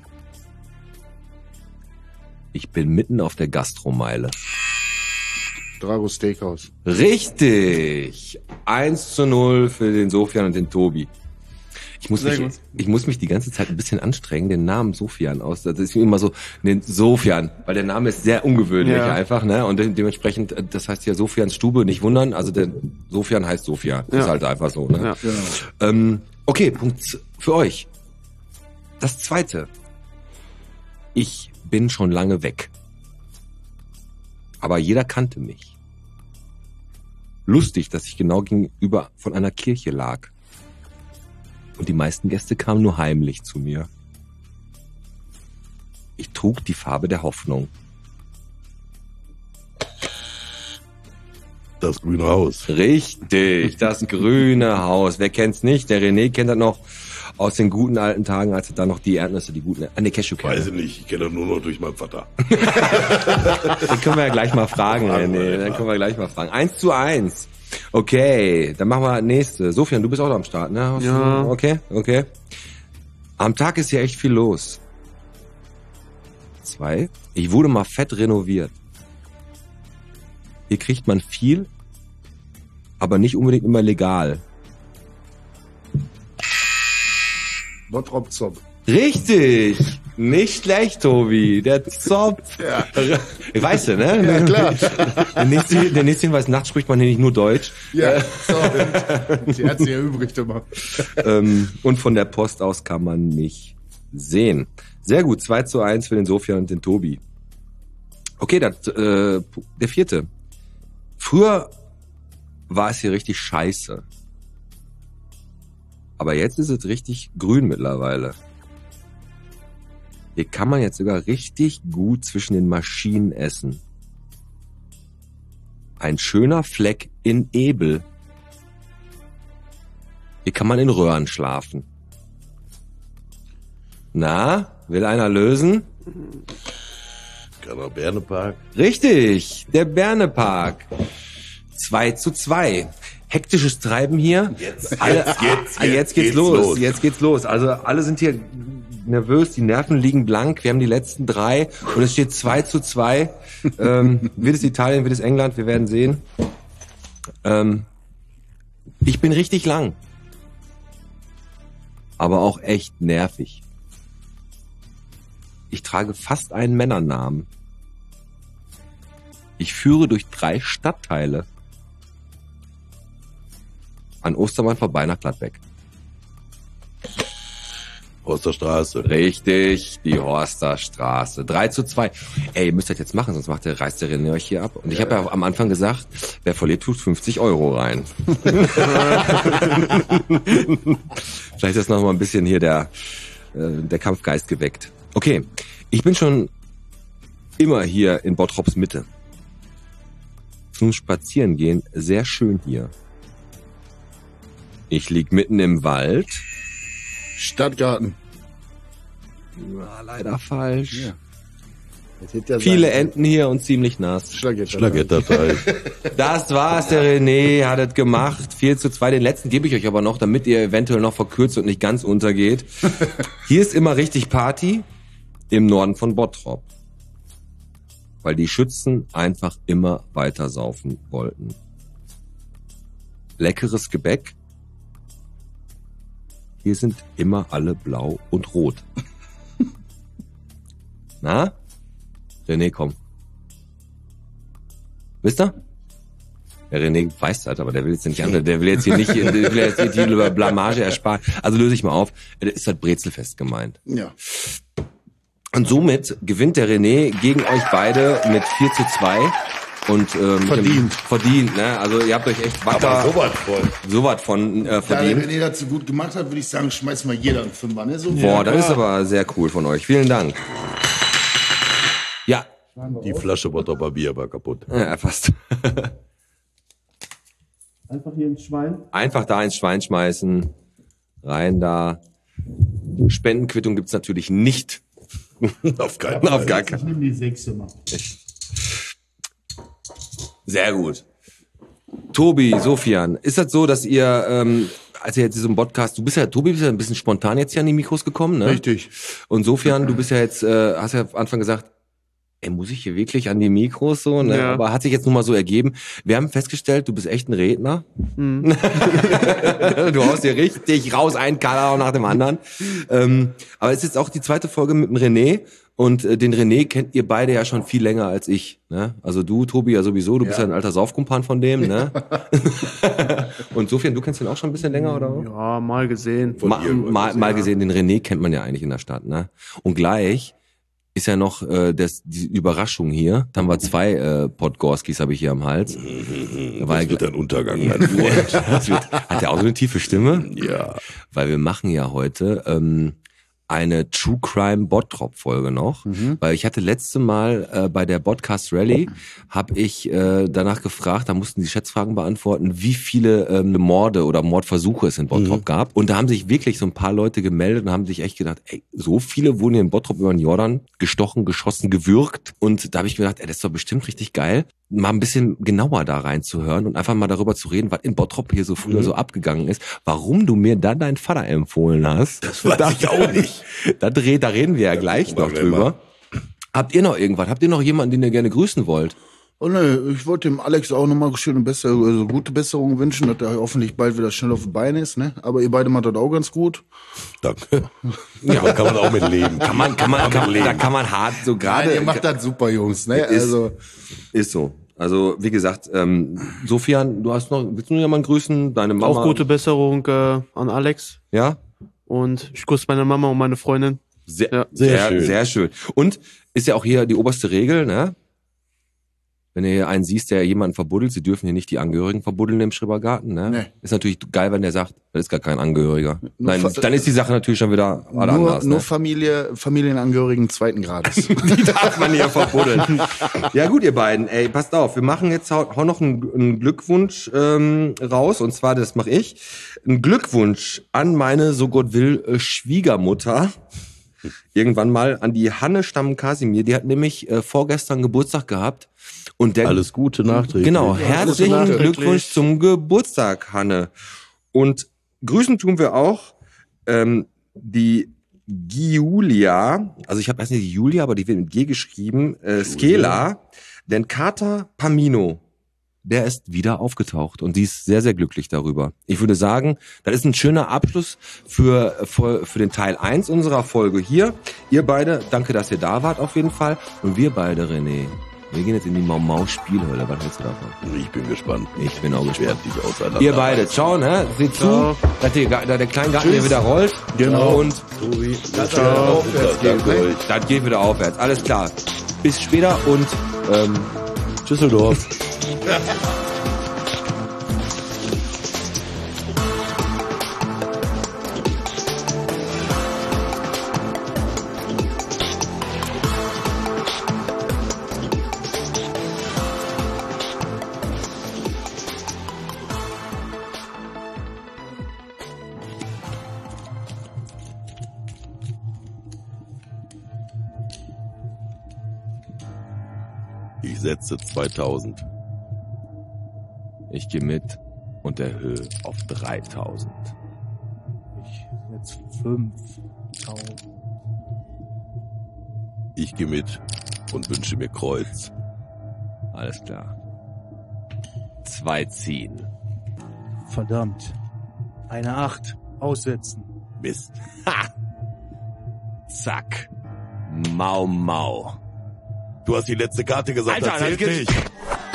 Ich bin mitten auf der Gastromeile. Drago Steakhouse. Richtig! eins zu null für den Sofian und den Tobi. Ich muss, Sehr mich, gut. ich muss mich die ganze Zeit ein bisschen anstrengen, den Namen Sofian aus. Das ist immer so, den Sofian, weil der Name ist sehr ungewöhnlich Ja. einfach, ne? Und de- dementsprechend, äh, das heißt ja Sofians Stube, nicht wundern. Also der Sofian heißt Sofian. Ja. Ist halt einfach so, ne? Ja. Genau. Ähm, okay, Punkt für euch. Das zweite. Ich bin schon lange weg. Aber jeder kannte mich. Lustig, dass ich genau gegenüber von einer Kirche lag. Und die meisten Gäste kamen nur heimlich zu mir. Ich trug die Farbe der Hoffnung. Das grüne Haus. Richtig, das grüne Haus. Wer kennt's nicht? Der René kennt das noch aus den guten alten Tagen, als er da noch die Erdnüsse, die guten, an die Cashewkerne. Weiß ich nicht, ich kenne das nur noch durch meinen Vater. Dann können wir ja gleich mal fragen, René. Dann können wir gleich mal fragen. Eins zu eins. Okay, dann machen wir nächste. Sofian, du bist auch am Start, ne? Hast Ja. Du, okay, okay. Am Tag ist hier echt viel los. Zwei. Ich wurde mal fett renoviert. Hier kriegt man viel, aber nicht unbedingt immer legal. Bottrop Zop. Richtig! Nicht schlecht, Tobi. Der Zopf. Ja. Ich weiß ja, ne? Ja, klar. Der nächste, der nächste Hinweis, nachts spricht man hier nicht nur Deutsch. Ja, so. Die hat sie erübrigt immer. Ähm, und von der Post aus kann man mich sehen. Sehr gut, zwei zu eins für den Sofian und den Tobi. Okay, das, äh, der vierte. Früher war es hier richtig scheiße. Aber jetzt ist es richtig grün mittlerweile. Hier kann man jetzt sogar richtig gut zwischen den Maschinen essen. Ein schöner Fleck in Ebel. Hier kann man in Röhren schlafen. Na, will einer lösen? Keiner Bernepark. Richtig, der Bernepark. Zwei zu zwei. Hektisches Treiben hier. Jetzt, Alle, jetzt, ah, jetzt, ah, jetzt jetzt geht's geht's los. los. Jetzt geht's los. Also alle sind hier nervös, die Nerven liegen blank. Wir haben die letzten drei und es steht zwei zu zwei. ähm, wird es Italien, wird es England? Wir werden sehen. Ähm, ich bin richtig lang. Aber auch echt nervig. Ich trage fast einen Männernamen. Ich führe durch drei Stadtteile. An Ostermann vorbei nach Gladbeck. Horster Straße. Richtig, die Horster Straße. drei zu zwei. Ey, ihr müsst das jetzt machen, sonst macht der, reißt der René euch hier ab. Und ich habe ja am Anfang gesagt, wer verliert, tut fünfzig Euro rein. Vielleicht ist noch mal ein bisschen hier der, äh, der Kampfgeist geweckt. Okay, ich bin schon immer hier in Bottrops Mitte. Zum Spazierengehen sehr schön hier. Ich lieg mitten im Wald. Stadtgarten. Ja, leider falsch. Ja. Das hätte ja Viele sein- Enten hier und ziemlich nass. Schlagetter. Schlagetterteil. Das war's, der René hat es gemacht. vier zu zwei. Den letzten gebe ich euch aber noch, damit ihr eventuell noch verkürzt und nicht ganz untergeht. Hier ist immer richtig Party im Norden von Bottrop. Weil die Schützen einfach immer weiter saufen wollten. Leckeres Gebäck. Hier sind immer alle blau und rot. Na? René, komm. Wisst ihr? Der René weiß das, aber der will jetzt nicht andere. Der will jetzt hier nicht, der will jetzt hier die über Blamage ersparen. Also löse ich mal auf. Das ist das Brezelfest gemeint. Ja. Und somit gewinnt der René gegen euch beide mit vier zu zwei. Und, ähm, Verdient. Verdient, ne? Also ihr habt euch echt wacker, Aber sowas voll. so was von äh, Da der verdient. René das so gut gemacht hat, würde ich sagen, schmeißen wir jeder einen Fünfer, ne? So Boah, das ist aber sehr cool von euch. Vielen Dank. Ja, Die Flasche Bottroper Bier war kaputt. ja fast. Einfach hier ins Schwein. Einfach da ins Schwein schmeißen. Rein da. Spendenquittung gibt's natürlich nicht. Auf keinen Auf gar keinen. Ich nehme die sechs immer. Sehr gut. Tobi, Sofian, ist das so, dass ihr, ähm, als ihr jetzt in diesem Podcast, du bist ja, Tobi, bist ja ein bisschen spontan jetzt hier an die Mikros gekommen, ne? Richtig. Und Sofian, du bist ja jetzt, äh, hast ja am Anfang gesagt, ey, muss ich hier wirklich an die Mikros so, ne? Ja. Aber hat sich jetzt nun mal so ergeben. Wir haben festgestellt, du bist echt ein Redner. Mhm. Du haust hier richtig raus, einen Kader nach dem anderen. Ähm, aber es ist jetzt auch die zweite Folge mit dem René. Und äh, den René kennt ihr beide ja schon viel länger als ich. Ne? Also du, Tobi, ja sowieso. Du bist ja ein alter Saufkumpan von dem. Ne? Und Sofian, du kennst ihn auch schon ein bisschen länger, oder? Ja, mal gesehen. Ma mal, mal gesehen, den René kennt man ja eigentlich in der Stadt. Ne? Und gleich ist ja noch äh, das, die Überraschung hier. Da haben wir zwei äh, Podgorskis habe ich hier am Hals. Das Weil- wird ein Untergang, mein Freund. Das wird, hat der auch so eine tiefe Stimme? Ja. Weil wir machen ja heute ähm, eine True Crime Bottrop Folge noch, Mhm. weil ich hatte letzte Mal äh, bei der Podcast Rally habe ich äh, danach gefragt, da mussten die Schätzfragen beantworten, wie viele ähm, Morde oder Mordversuche es in Bottrop Mhm. gab, und da haben sich wirklich so ein paar Leute gemeldet und haben sich echt gedacht, ey, so viele wurden hier in Bottrop über den Jordan gestochen, geschossen, gewürgt, und da habe ich mir gedacht, ey, das ist doch bestimmt richtig geil, mal ein bisschen genauer da reinzuhören und einfach mal darüber zu reden, was in Bottrop hier so früher Mhm. so abgegangen ist, warum du mir dann deinen Vater empfohlen hast. Das weiß ich auch nicht. Da, dreht, da reden wir ja gleich gucken noch wir gleich drüber. Habt ihr noch irgendwas? Habt ihr noch jemanden, den ihr gerne grüßen wollt? Oh ne, ich wollte dem Alex auch nochmal schöne Besserung, also gute Besserung wünschen, dass er hoffentlich bald wieder schnell auf den Beinen ist, ne? Aber ihr beide macht das auch ganz gut. Danke. Ja, aber kann man auch mit leben. Kann man, kann man, kann, leben. da kann man hart so Nein, gerade. ihr macht das super, Jungs, ne? Ist- Also, Ist so. Also wie gesagt, ähm, Sofian, du hast noch, willst du noch jemanden grüßen? Deine Mama? Auch gute Besserung äh, an Alex. Ja. Und ich grüße meine Mama und meine Freundin. Sehr, Ja. sehr, Sehr schön. schön. Sehr schön. Und ist ja auch hier die oberste Regel, ne? Wenn du hier einen siehst, der jemanden verbuddelt, sie dürfen hier nicht die Angehörigen verbuddeln im Schrebergarten, ne? Nee. Ist natürlich geil, wenn der sagt, das ist gar kein Angehöriger. Nein, Fa- dann ist die Sache natürlich schon wieder alle nur, anders. nur Ne? Familie, Familienangehörigen zweiten Grades. Die darf man hier verbuddeln. Ja gut, ihr beiden, ey, passt auf, wir machen jetzt hau, hau noch einen, einen Glückwunsch ähm, raus, und zwar, das mache ich, ein Glückwunsch an meine, so Gott will, äh, Schwiegermutter. Irgendwann mal an die Hanne Stamm-Kasimir, die hat nämlich äh, vorgestern Geburtstag gehabt. Und der, Alles Gute nachträglich. Genau, alles herzlichen nachträglich. Glückwunsch zum Geburtstag, Hanne. Und grüßen tun wir auch ähm, die Giulia, also ich habe erst nicht die Julia, aber die wird mit G geschrieben, äh, Skela, denn Kater Pamino, der ist wieder aufgetaucht und sie ist sehr, sehr glücklich darüber. Ich würde sagen, das ist ein schöner Abschluss für, für, für den Teil eins unserer Folge hier. Ihr beide, danke, dass ihr da wart auf jeden Fall. Und wir beide, René, wir gehen jetzt in die Mau-Mau-Spielhölle. Was hältst du davon? Ich bin gespannt. Ich bin auch Ich werde gespannt. dich auseinander. Ihr beide, ciao, ne? Seht zu, Ciao. dass der, dass der kleine Garten hier wieder rollt. Genau. Und Tobi. Ciao. Danke euch. das geht wieder aufwärts. Alles klar. Bis später und ähm, Düsseldorf. Ich setze zweitausend. ich gehe mit und erhöhe auf dreitausend. Ich setze fünftausend. Ich gehe mit und wünsche mir Kreuz. Alles klar. Zwei ziehen. Verdammt. Eine Acht. Aussetzen. Mist. Zack. Mau Mau. Du hast die letzte Karte gesagt, Alter, das zählt das geht- nicht.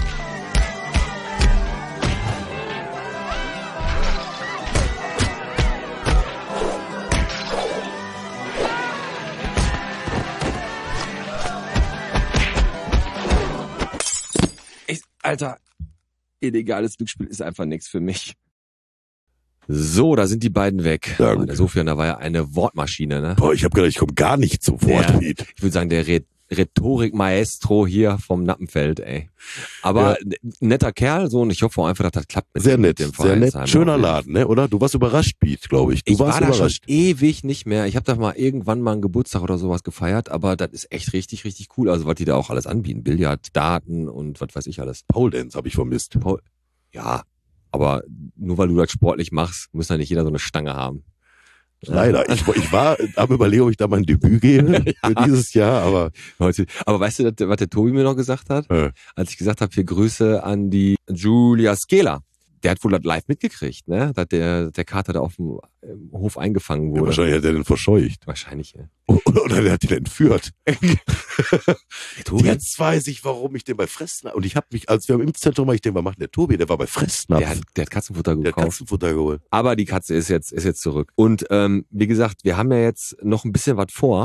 Ich, Alter, illegales Glücksspiel ist einfach nichts für mich. So, da sind die beiden weg. Ja, Aber gut. der Sofian, da war ja eine Wortmaschine, ne? Boah, ich habe gedacht, ich komme gar nicht zum Wort, Ja. Piet. Ich würde sagen, der Rhe- Rhetorik-Maestro hier vom Nappenfeld, ey. Aber n- netter Kerl, so, und ich hoffe auch einfach, dass das klappt mit, Sehr nett, mit dem sehr nett. Vereinsheim. Schöner Laden, ne? Oder? Du warst überrascht, Piet, glaube ich. Du Ich warst war da schon überrascht. ewig nicht mehr. Ich habe da mal irgendwann mal einen Geburtstag oder sowas gefeiert, aber das ist echt richtig, richtig cool. Also was die da auch alles anbieten. Billard, Daten und was weiß ich alles. Pole Dance habe ich vermisst. Paul, ja, aber nur weil du das sportlich machst, muss ja nicht jeder so eine Stange haben. Leider. Ich, ich war am Überlegen, ob ich da mein Debüt gebe für dieses Jahr, aber Heute. Aber weißt du, was der Tobi mir noch gesagt hat? äh, Als ich gesagt habe, hier Grüße an die Julia Skela. Der hat wohl das live mitgekriegt, ne? Dass der, der Kater da auf dem ähm, Hof eingefangen ja, wurde. wahrscheinlich hat er den verscheucht. Wahrscheinlich, ja. Oder, oder der hat ihn entführt. Der Tobi, Jetzt weiß ich, warum ich den bei Fressnapf. Und ich habe mich, als wir im Impfzentrum waren, ich denke, was macht der Tobi? Der war bei Fressnapf. der hat, der hat Katzenfutter Der hat gekauft. Katzenfutter geholt. Aber die Katze ist jetzt, ist jetzt zurück. Und ähm, wie gesagt, wir haben ja jetzt noch ein bisschen was vor.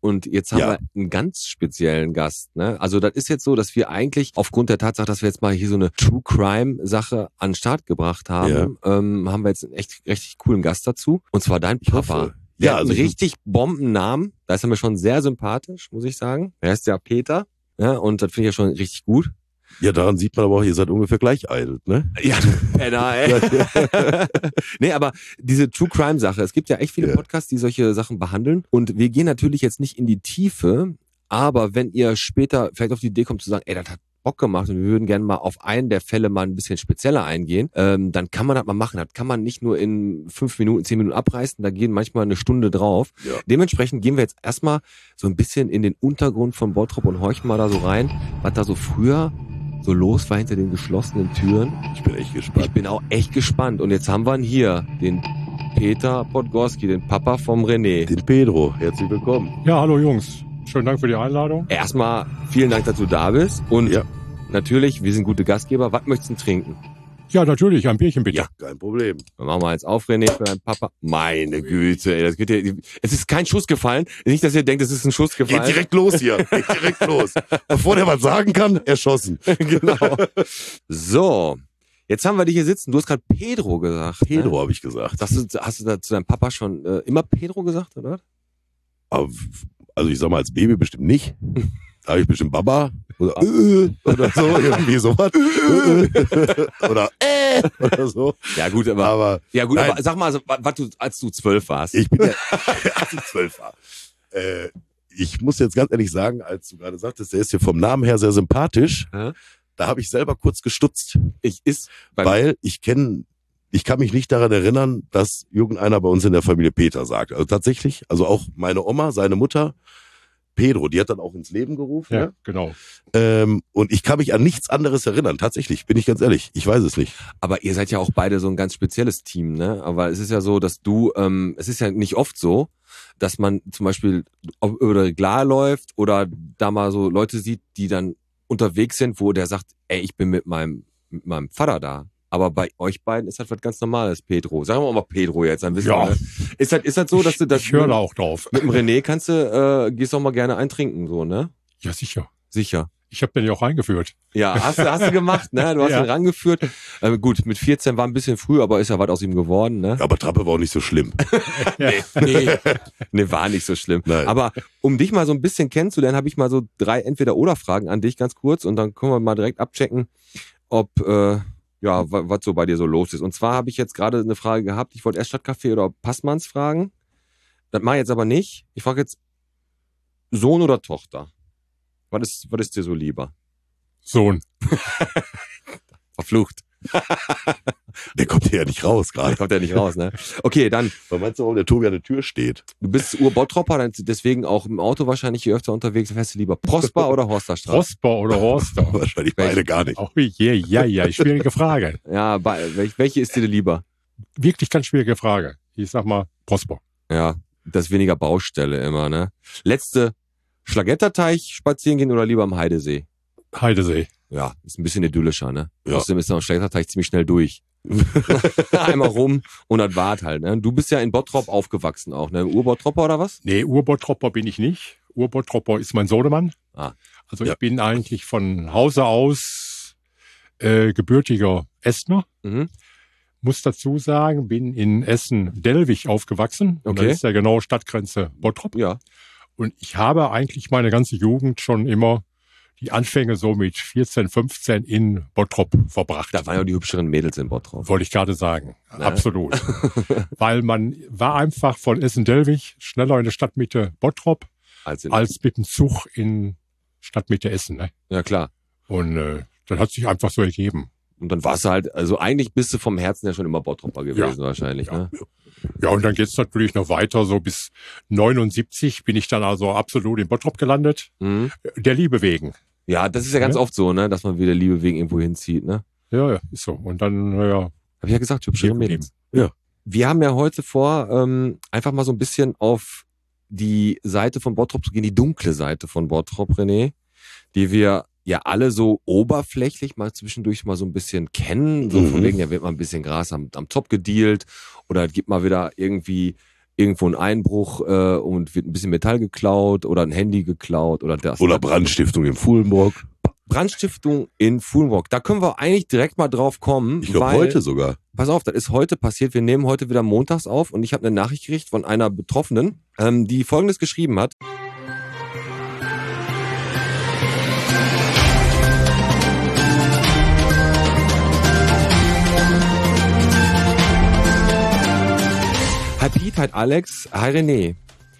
Und jetzt haben Ja. wir einen ganz speziellen Gast. Ne? Also das ist jetzt so, dass wir eigentlich aufgrund der Tatsache, dass wir jetzt mal hier so eine True Crime Sache an den Start gebracht haben, ähm, haben wir jetzt einen echt richtig coolen Gast dazu. Und zwar dein Papa. hoffe. Der Ja, hat also einen ich- richtig Bombennamen. Da ist er mir schon sehr sympathisch, muss ich sagen. Er heißt ja Peter. Ja, und das finde ich ja schon richtig gut. Ja, daran sieht man aber auch, ihr seid ungefähr gleich alt, ne? Ja, Penner, ey. Nee, aber diese True Crime Sache, es gibt ja echt viele Ja. Podcasts, die solche Sachen behandeln. Und wir gehen natürlich jetzt nicht in die Tiefe, aber wenn ihr später vielleicht auf die Idee kommt zu sagen, ey, das hat Bock gemacht und wir würden gerne mal auf einen der Fälle mal ein bisschen spezieller eingehen, ähm, dann kann man das mal machen. Das kann man nicht nur in fünf Minuten, zehn Minuten abreißen, da gehen manchmal eine Stunde drauf. Ja. Dementsprechend gehen wir jetzt erstmal so ein bisschen in den Untergrund von Bottrop und horchen mal da so rein, was da so früher so los war hinter den geschlossenen Türen. Ich bin echt Ich gespannt. bin auch echt gespannt. Und jetzt haben wir ihn hier, den Peter Podgorski, den Papa vom René. Den Pedro, herzlich willkommen. Ja, hallo Jungs. Schönen Dank für die Einladung. Erstmal vielen Dank, dass du da bist. Und Ja. natürlich, wir sind gute Gastgeber. Was möchtest du trinken? Ja, natürlich, ein Bierchen bitte. Ja, kein Problem. Dann machen wir jetzt auf, René, für deinen Papa. Meine Güte, ey, das geht ja, es ist kein Schuss gefallen. Nicht, dass ihr denkt, es ist ein Schuss gefallen. Geht direkt los hier. Geht direkt los. Bevor der was sagen kann, erschossen. Genau. So, jetzt haben wir dich hier sitzen. Du hast gerade Pedro gesagt. Pedro, Ne? habe ich gesagt. Hast du, hast du da zu deinem Papa schon äh, immer Pedro gesagt, oder? Aber, also ich sag mal, als Baby bestimmt nicht. Da habe ich bestimmt Baba oder, äh, oder so, irgendwie sowas. Oder äh, oder so. Ja gut, aber, Aber ja gut, nein. aber sag mal, also, was du, als du zwölf warst. ich bin ja, als ich zwölf war. Äh, ich muss jetzt ganz ehrlich sagen, als du gerade sagtest, der ist hier vom Namen her sehr sympathisch, Ja. da habe ich selber kurz gestutzt, Ich ist beim, weil ich kenne, ich kann mich nicht daran erinnern, dass irgendeiner bei uns in der Familie Peter sagt. Also tatsächlich, also auch meine Oma, seine Mutter, Pedro, die hat dann auch ins Leben gerufen. Ja, Ne? genau. Ähm, und ich kann mich an nichts anderes erinnern, tatsächlich, bin ich ganz ehrlich. Ich weiß es nicht. aber ihr seid ja auch beide so ein ganz spezielles Team, ne? Aber es ist ja so, dass du, ähm, es ist ja nicht oft so, dass man zum Beispiel auf- über Reglar läuft oder da mal so Leute sieht, die dann unterwegs sind, wo der sagt, ey, ich bin mit meinem, mit meinem Vater da. Aber bei euch beiden ist das was ganz Normales, Pedro. Sagen wir mal Pedro jetzt, dann wissen Ja. wir. Ne? Ist das, ist das so, dass du das Ich höre da auch drauf. mit dem René kannst du, äh, gehst auch mal gerne eintrinken, so, ne? Ja, sicher. Sicher. Ich habe den ja auch eingeführt. Ja, hast du, hast du gemacht, ne? Du hast Ja. ihn rangeführt. Äh, gut, mit vierzehn war ein bisschen früh, aber ist ja was aus ihm geworden, ne? Aber Trappe war auch nicht so schlimm. Nee, nee, war nicht so schlimm. Nein. Aber um dich mal so ein bisschen kennenzulernen, habe ich mal so drei Entweder-Oder-Fragen an dich ganz kurz und dann können wir mal direkt abchecken, ob, äh, ja, wa- was so bei dir so los ist. Und zwar habe ich jetzt gerade eine Frage gehabt, ich wollte erst Stadtcafé oder Passmanns fragen. Das mache ich jetzt aber nicht. Ich frage jetzt Sohn oder Tochter? Was ist, was ist dir so lieber? Sohn. Verflucht. Der kommt hier ja nicht raus Da gerade. kommt er nicht raus, ne? Okay, dann, Was meinst du, warum der Tobi an der Tür steht? du bist Ur-Bottropper, dann deswegen auch im Auto wahrscheinlich hier öfter unterwegs. Fährst du lieber Prosper oder Horsterstraße? Prosper oder Horster? Wahrscheinlich Welche? beide gar nicht. Oh, je, ja, ja, schwierige Frage. Ja, bei, welch, welche ist dir lieber? Wirklich ganz schwierige Frage. Ich sag mal Prosper. Ja, das ist weniger Baustelle immer, ne? Letzte, Schlagetterteich spazieren gehen oder lieber am Heidesee? Heidesee. Ja, ist ein bisschen idyllischer, ne? Ja. Außerdem ist der Schlagetterteich ziemlich schnell durch. Einmal rum und das wart halt, ne? Du bist ja in Bottrop aufgewachsen auch, ne? Urbottropper oder was? Nee, Urbottropper bin ich nicht. Urbottropper ist mein Sohnemann. Ah. Also Ja. ich bin eigentlich von Hause aus äh, gebürtiger Essener. Mhm. Muss dazu sagen, bin in Essen-Dellwig aufgewachsen. Und Okay. das ist ja genau Stadtgrenze Bottrop. Ja. Und ich habe eigentlich meine ganze Jugend schon immer die Anfänge so mit vierzehn, fünfzehn in Bottrop verbracht. Da waren ja die hübscheren Mädels in Bottrop. Wollte ich gerade sagen. Ne? Absolut. Weil man war einfach von Essen-Dellwig schneller in der Stadtmitte Bottrop Als in, als mit dem Zug in Stadtmitte Essen. Ne? ja, klar. Und äh, das hat sich einfach so ergeben. Und dann warst du halt, also eigentlich bist du vom Herzen ja schon immer Bottropper gewesen, Ja. wahrscheinlich, Ja. ne? Ja, und dann geht's natürlich noch weiter. So bis neunundsiebzig bin ich dann also absolut in Bottrop gelandet. Mhm. Der Liebe wegen. Ja, das ist ja ganz Ja. oft so, ne? Dass man wieder Liebe wegen irgendwo hinzieht, ne? Ja, ja, ist so. Und dann, ja, Hab ich ja gesagt, hübschere Hier Mädels. Ja. Wir haben ja heute vor, ähm, einfach mal so ein bisschen auf die Seite von Bottrop zu gehen, die dunkle Seite von Bottrop, René, die wir ja alle so oberflächlich mal zwischendurch mal so ein bisschen kennen. So von Mhm. wegen, da wird mal ein bisschen Gras am, am Top gedealt oder es gibt mal wieder irgendwie irgendwo ein Einbruch äh, und wird ein bisschen Metall geklaut oder ein Handy geklaut oder das. Oder Brandstiftung in Fuhlenburg. Brandstiftung in Fuhlenburg. Da können wir eigentlich direkt mal drauf kommen. Ich glaube weil, heute sogar. Pass auf, das ist heute passiert. Wir nehmen heute wieder montags auf und ich habe eine Nachricht gekriegt von einer Betroffenen, ähm, die Folgendes geschrieben hat. Hi Pete, hi Alex, hi René.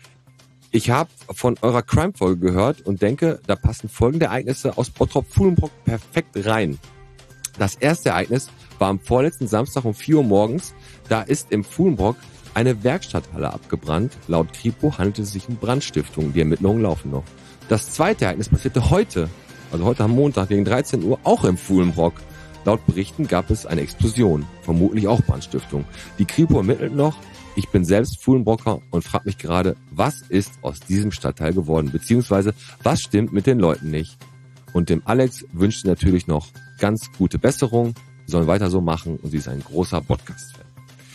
Ich habe von eurer Crime-Folge gehört und denke, da passen folgende Ereignisse aus Bottrop-Fuhlenbrock perfekt rein. Das erste Ereignis war am vorletzten Samstag um vier Uhr morgens. Da ist im Fuhlenbrock eine Werkstatthalle abgebrannt. Laut Kripo handelte es sich um Brandstiftung. Die Ermittlungen laufen noch. Das zweite Ereignis passierte heute, also heute am Montag gegen dreizehn Uhr, auch im Fuhlenbrock. Laut Berichten gab es eine Explosion, vermutlich auch Brandstiftung. Die Kripo ermittelt noch. Ich bin selbst Fuhlenbrocker und frage mich gerade, was ist aus diesem Stadtteil geworden, beziehungsweise was stimmt mit den Leuten nicht. Und dem Alex wünscht sie natürlich noch ganz gute Besserung, sie sollen weiter so machen und sie ist ein großer Podcast-Fan.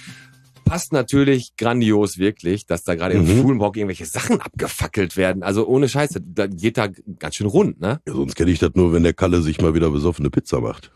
Passt natürlich grandios wirklich, dass da gerade Mhm. im Fuhlenbrock irgendwelche Sachen abgefackelt werden. Also ohne Scheiße, da geht da ganz schön rund, ne? Ja, sonst kenne ich das nur, wenn der Kalle sich mal wieder besoffene Pizza macht.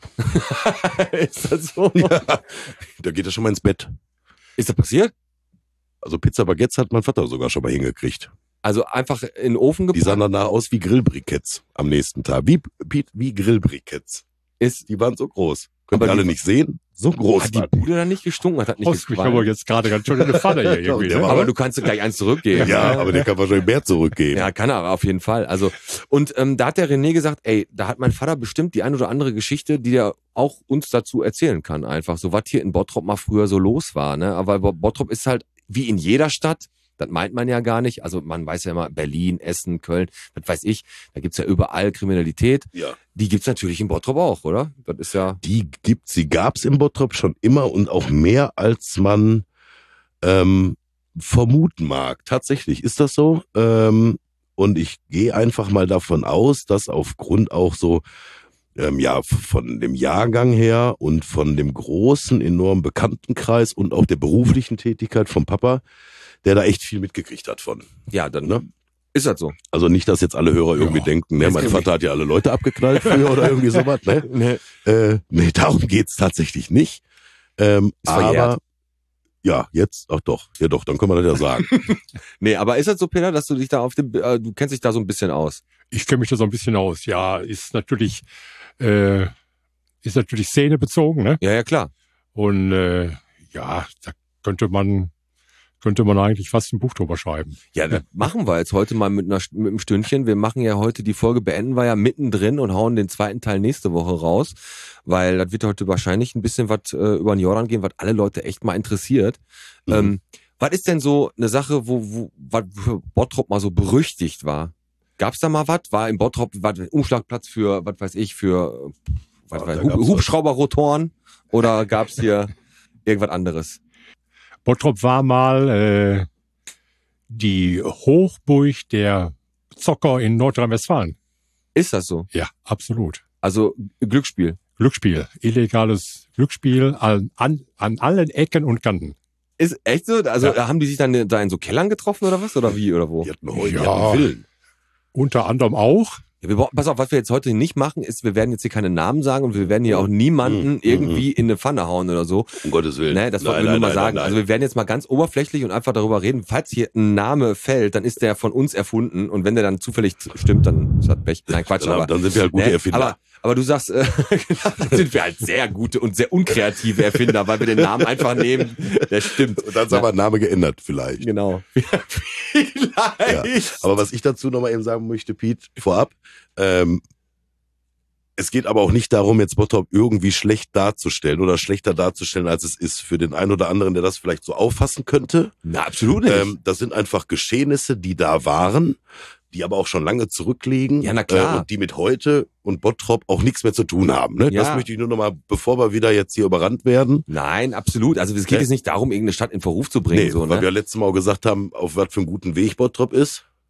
Ist das so? Ja, da geht er schon mal ins Bett. Ist das passiert? Also Pizza Baguettes hat mein Vater sogar schon mal hingekriegt. Also einfach in den Ofen Die gepackt? sahen danach aus wie Grillbriketts am nächsten Tag. Wie, wie, wie Grillbriketts. Ist, Die waren so groß. Könnt Aber ihr alle die- nicht sehen? So groß hat die waren die. Bude dann nicht gestunken? Hat das nicht Haust mich gequalmt? aber jetzt gerade ganz schön in die Pfanne hier irgendwie. Der Ne? war- Aber du kannst gleich eins zurückgeben. Ja, ne? aber der kann wahrscheinlich mehr zurückgeben. Ja, kann er auf jeden Fall. Also und ähm, da hat der René gesagt, ey, da hat mein Vater bestimmt die ein oder andere Geschichte, die er auch uns dazu erzählen kann. Einfach so, was hier in Bottrop mal früher so los war. Ne? Aber Bottrop ist halt wie in jeder Stadt. Das meint man ja gar nicht. Also man weiß ja immer, Berlin, Essen, Köln, das weiß ich. Da gibt's ja überall Kriminalität. Ja. Die gibt's natürlich in Bottrop auch, oder? Das ist ja... Die gibt's, sie gab's im Bottrop schon immer und auch mehr, als man ähm, vermuten mag. Tatsächlich ist das so. Ähm, und ich gehe einfach mal davon aus, dass aufgrund auch so ähm, ja von dem Jahrgang her und von dem großen, enormen Bekanntenkreis und auch der beruflichen Tätigkeit vom Papa, der da echt viel mitgekriegt hat von. Ja, dann Ne? ist das so. Also nicht, dass jetzt alle Hörer irgendwie Ja. denken, ne, Jetzt mein kenn Vater hat ja alle Leute abgeknallt früher oder irgendwie sowas, ne? Nee. Äh, nee, darum geht's tatsächlich nicht. Ähm, Ist verjährt. aber ja, jetzt, ach doch, ja doch, dann können wir das ja sagen. Nee, aber ist das so, Peter, dass du dich da auf dem, äh, du kennst dich da so ein bisschen aus? Ich kenne mich da so ein bisschen aus. Ja, ist natürlich, äh, ist natürlich szenebezogen, ne? Ja, ja, klar. Und äh, ja, da könnte man, könnte man eigentlich fast ein Buch drüber schreiben. Ja, das machen wir jetzt heute mal mit, einer, mit einem Stündchen. Wir machen ja heute, die Folge beenden wir ja mittendrin und hauen den zweiten Teil nächste Woche raus, weil das wird heute wahrscheinlich ein bisschen was äh, über den Jordan gehen, was alle Leute echt mal interessiert. Mhm. Ähm, was ist denn so eine Sache, wo, wo was für Bottrop mal so berüchtigt war? Gab's da mal was? War im Bottrop was, ein Umschlagplatz für, was weiß ich, für was Ja, weiß, da Hub, gab's was. Hubschrauberrotoren oder gab's hier irgendwas anderes? Bottrop war mal äh, die Hochburg der Zocker in Nordrhein-Westfalen. Ist das so? Ja, absolut. Also Glücksspiel. Glücksspiel, illegales Glücksspiel an, an, an allen Ecken und Kanten. Ist echt so? Also Ja. haben die sich dann da in so Kellern getroffen oder was? Oder wie oder wo? Die hatten heute, Ja. die hatten Villen. Unter anderem auch. Ja, wir, brauchen- pass auf, was wir jetzt heute nicht machen, ist, wir werden jetzt hier keine Namen sagen und wir werden hier auch niemanden Mhm. irgendwie in eine Pfanne hauen oder so. Um Gottes Willen. Ne, das wollten wir Nein, nur mal nein, sagen. nein, Also nein. wir werden jetzt mal ganz oberflächlich und einfach darüber reden. Falls hier ein Name fällt, dann ist der von uns erfunden und wenn der dann zufällig stimmt, dann ist das Pech. Nein, Quatsch, Dann, aber, dann sind wir halt gute ne, Erfinder. aber aber du sagst, äh, dann sind wir halt sehr gute und sehr unkreative Erfinder, weil wir den Namen einfach nehmen. Der stimmt. Und dann ist aber ein Name geändert vielleicht. Genau. Vielleicht. Aber was ich dazu nochmal eben sagen möchte, Piet, vorab, ähm, es geht aber auch nicht darum, jetzt Bottrop irgendwie schlecht darzustellen oder schlechter darzustellen, als es ist für den einen oder anderen, der das vielleicht so auffassen könnte. Na, absolut nicht. Ähm, das sind einfach Geschehnisse, die da waren, die aber auch schon lange zurückliegen. Ja, na klar. Äh, und die mit heute und Bottrop auch nichts mehr zu tun haben. Ne? Ja. Das möchte ich nur nochmal, bevor wir wieder jetzt hier überrannt werden. Nein, absolut. Also es geht Ne? jetzt nicht darum, irgendeine Stadt in Verruf zu bringen. Nee, so, weil ne? wir letztes Mal auch gesagt haben, auf was für einen guten Weg Bottrop ist.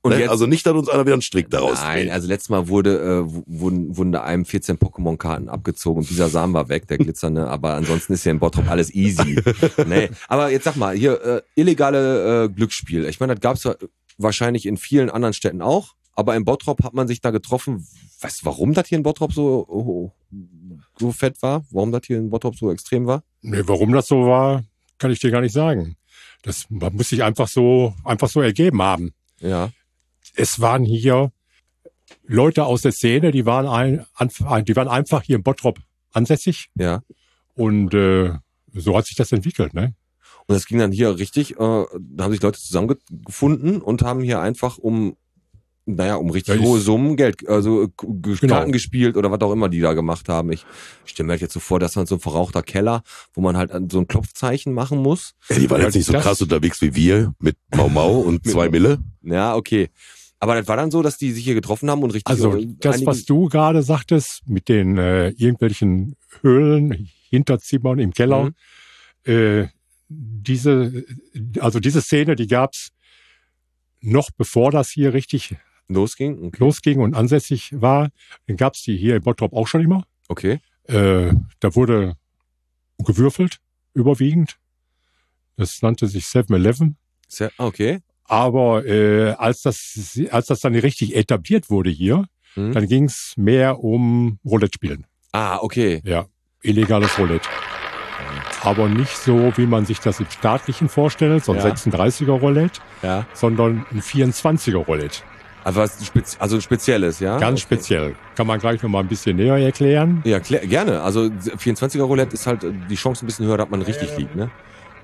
Und ne? jetzt- Also nicht, dass uns einer wieder einen Strick daraus Nein, dreht. also letztes Mal wurde, äh, wurden, wurden da einem vierzehn Pokémon-Karten abgezogen und dieser Samen war weg, der glitzernde, aber ansonsten ist ja in Bottrop alles easy. Nee, aber jetzt sag mal, hier, äh, illegale äh, Glücksspiel. Ich meine, das gab's ja wahrscheinlich in vielen anderen Städten auch, aber in Bottrop hat man sich da getroffen. Weißt du, warum das hier in Bottrop so, oh, so fett war? Warum das hier in Bottrop so extrem war? Nee, warum das so war, kann ich dir gar nicht sagen. Das muss sich einfach so, einfach so ergeben haben. Ja. Es waren hier Leute aus der Szene, die waren ein, ein, die waren einfach hier in Bottrop ansässig. Ja. Und äh, so hat sich das entwickelt, ne? Und das ging dann hier richtig, äh, da haben sich Leute zusammengefunden und haben hier einfach um, naja, um richtig Ja, ich- hohe Summen Geld, also K- G- Genau. Karten gespielt oder was auch immer die da gemacht haben. Ich stelle mir halt jetzt so vor, dass man so ein verrauchter Keller, wo man halt an so ein Klopfzeichen machen muss. Ja, die waren Ja, jetzt nicht so das- krass unterwegs wie wir mit Mau Mau und zwei Mille. Ja, okay. Aber das war dann so, dass die sich hier getroffen haben und richtig... Also äh, das, einige- was du gerade sagtest, mit den äh, irgendwelchen Höhlen, Hinterzimmern im Keller, Mhm. äh, diese, also diese Szene, die gab's noch bevor das hier richtig losging. Okay. losging und ansässig war. Dann gab's die hier in Bottrop auch schon immer. okay. Äh, da wurde gewürfelt, überwiegend. Das nannte sich seven eleven. Sehr, okay. Aber äh, als das als das dann richtig etabliert wurde hier, Mhm. dann ging's mehr um Roulette-Spielen. Ah, okay. Ja, illegales Roulette. Aber nicht so, wie man sich das im Staatlichen vorstellt, so ein Ja. sechsunddreißiger Roulette, Ja. sondern ein vierundzwanziger Roulette. Also was spezi also spezielles, ja? Ganz Okay. speziell. Kann man gleich noch mal ein bisschen näher erklären. Ja, klär, gerne. Also vierundzwanziger Roulette ist halt äh, die Chance ein bisschen höher, dass man richtig liegt, ne?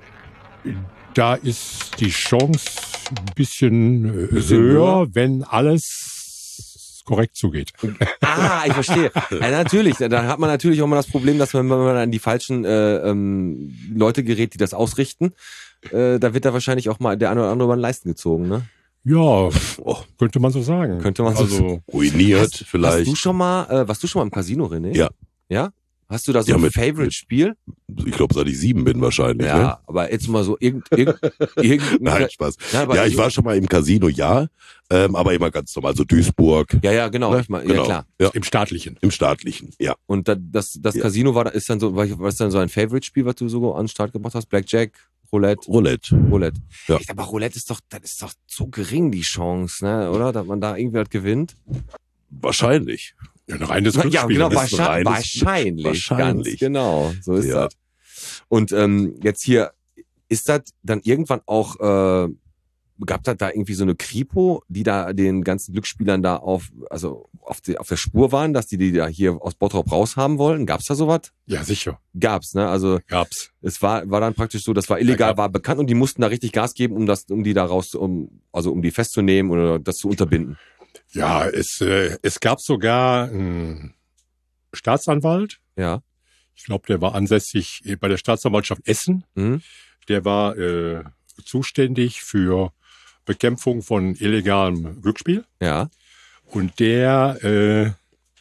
Da ist die Chance ein bisschen, äh, Bisschen höher, höher? wenn alles korrekt zugeht. Ah, ich verstehe. Ja, natürlich. Da hat man natürlich auch mal das Problem, dass man, wenn man an die falschen äh, ähm, Leute gerät, die das ausrichten, äh, da wird da wahrscheinlich auch mal der eine oder andere über den Leisten gezogen, ne? Ja, oh, könnte man so sagen. Könnte man so also, Ruiniert Hast vielleicht. du schon mal, äh, warst du schon mal im Casino, René? Ja. Ja? Hast du da so Ja, ein mit- Favorite-Spiel? Ich glaube, seit ich sieben bin wahrscheinlich. Ja, Ne? aber jetzt mal so irgend, irgend, irgend Nein, Spaß. Ja, aber Ja, ich war schon mal im Casino, ja, ähm, aber immer ganz normal, so Duisburg. Ja, ja, genau. Ne? Ich mein, Genau. Ja, klar. Ja, im Staatlichen. im Staatlichen, ja. Und da, das, das Ja. Casino war, da- ist dann so, was was ist dann so ein Favorite-Spiel, was du so an den Start gebracht hast? Blackjack, Roulette, Roulette. Roulette. Ja. Ich, aber Roulette ist doch, das ist doch so gering, die Chance, ne, oder? Dass man da irgendwie was gewinnt. Wahrscheinlich. Ja, ein reines Ja, Glücksspiel. genau, ist ein wahrscheinlich, reines- wahrscheinlich, wahrscheinlich. Ganz genau, so ist Ja. das. Und ähm, jetzt hier, ist das dann irgendwann auch, äh, gab das da irgendwie so eine Kripo, die da den ganzen Glücksspielern da auf, also auf, die, auf der Spur waren, dass die die da hier aus Bottrop raushaben wollten? Gab's da sowas? Ja, sicher. Gab's, ne? Also Gab's. es war, war dann praktisch so, das war illegal, Ja, war bekannt und die mussten da richtig Gas geben, um das, um die da raus, um, also um die festzunehmen oder das zu unterbinden. Ja, es, äh, es gab sogar einen Staatsanwalt. Ja. Ich glaube, der war ansässig bei der Staatsanwaltschaft Essen. Mhm. Der war äh, zuständig für Bekämpfung von illegalem Glücksspiel. Ja. Und Und der äh,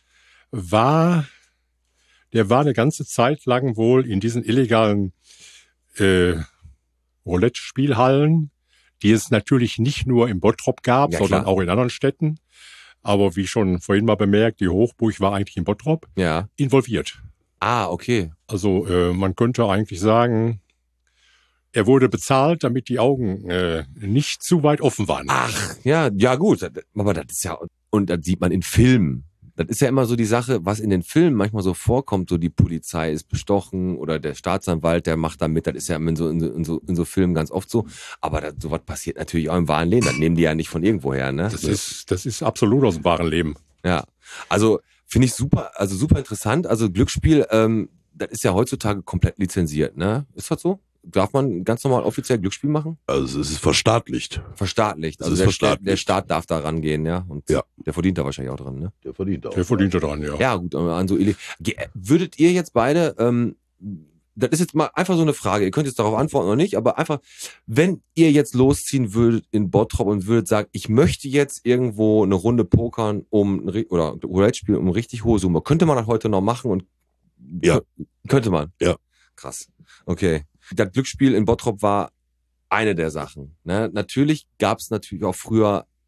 war, der war eine ganze Zeit lang wohl in diesen illegalen äh, Roulette-Spielhallen, die es natürlich nicht nur im Bottrop gab, Ja, sondern klar. auch in anderen Städten. Aber wie schon vorhin mal bemerkt, die Hochburg war eigentlich in Bottrop ja. involviert. Ah, okay. Also äh, man könnte eigentlich sagen, er wurde bezahlt, damit die Augen äh, nicht zu weit offen waren. Ach, ja, ja gut. Aber das ist ja, und das sieht man in Filmen. Das ist ja immer so die Sache, was in den Filmen manchmal so vorkommt, so die Polizei ist bestochen oder der Staatsanwalt, der macht da mit, das ist ja in so, in so, in so, in so Filmen ganz oft so. Aber das, sowas passiert natürlich auch im wahren Leben, das nehmen die ja nicht von irgendwoher, ne? Das ist, das ist absolut aus dem wahren Leben. Ja, also finde ich super, also super interessant. Also Glücksspiel, ähm, das ist ja heutzutage komplett lizenziert, ne? Ist das so? Darf man ganz normal offiziell Glücksspiel machen? Also es ist verstaatlicht. Verstaatlicht. Das Also ist der, verstaatlicht. der Staat darf da rangehen, ja. Und Ja. der verdient da wahrscheinlich auch dran, ne? Der verdient auch. Der verdient daran, ja. Ja, gut, aber an so Ile- Ge- würdet ihr jetzt beide, ähm, das ist jetzt mal einfach so eine Frage, ihr könnt jetzt darauf antworten oder nicht, aber einfach, wenn ihr jetzt losziehen würdet in Bottrop und würdet sagen, ich möchte jetzt irgendwo eine Runde pokern um ein ri- oder Roulette spielen um eine richtig hohe Summe, könnte man das heute noch machen und Ja. kö- könnte man? Ja. Krass. Okay. Das Glücksspiel in Bottrop war eine der Sachen. Ne? Natürlich gab es natürlich auch früher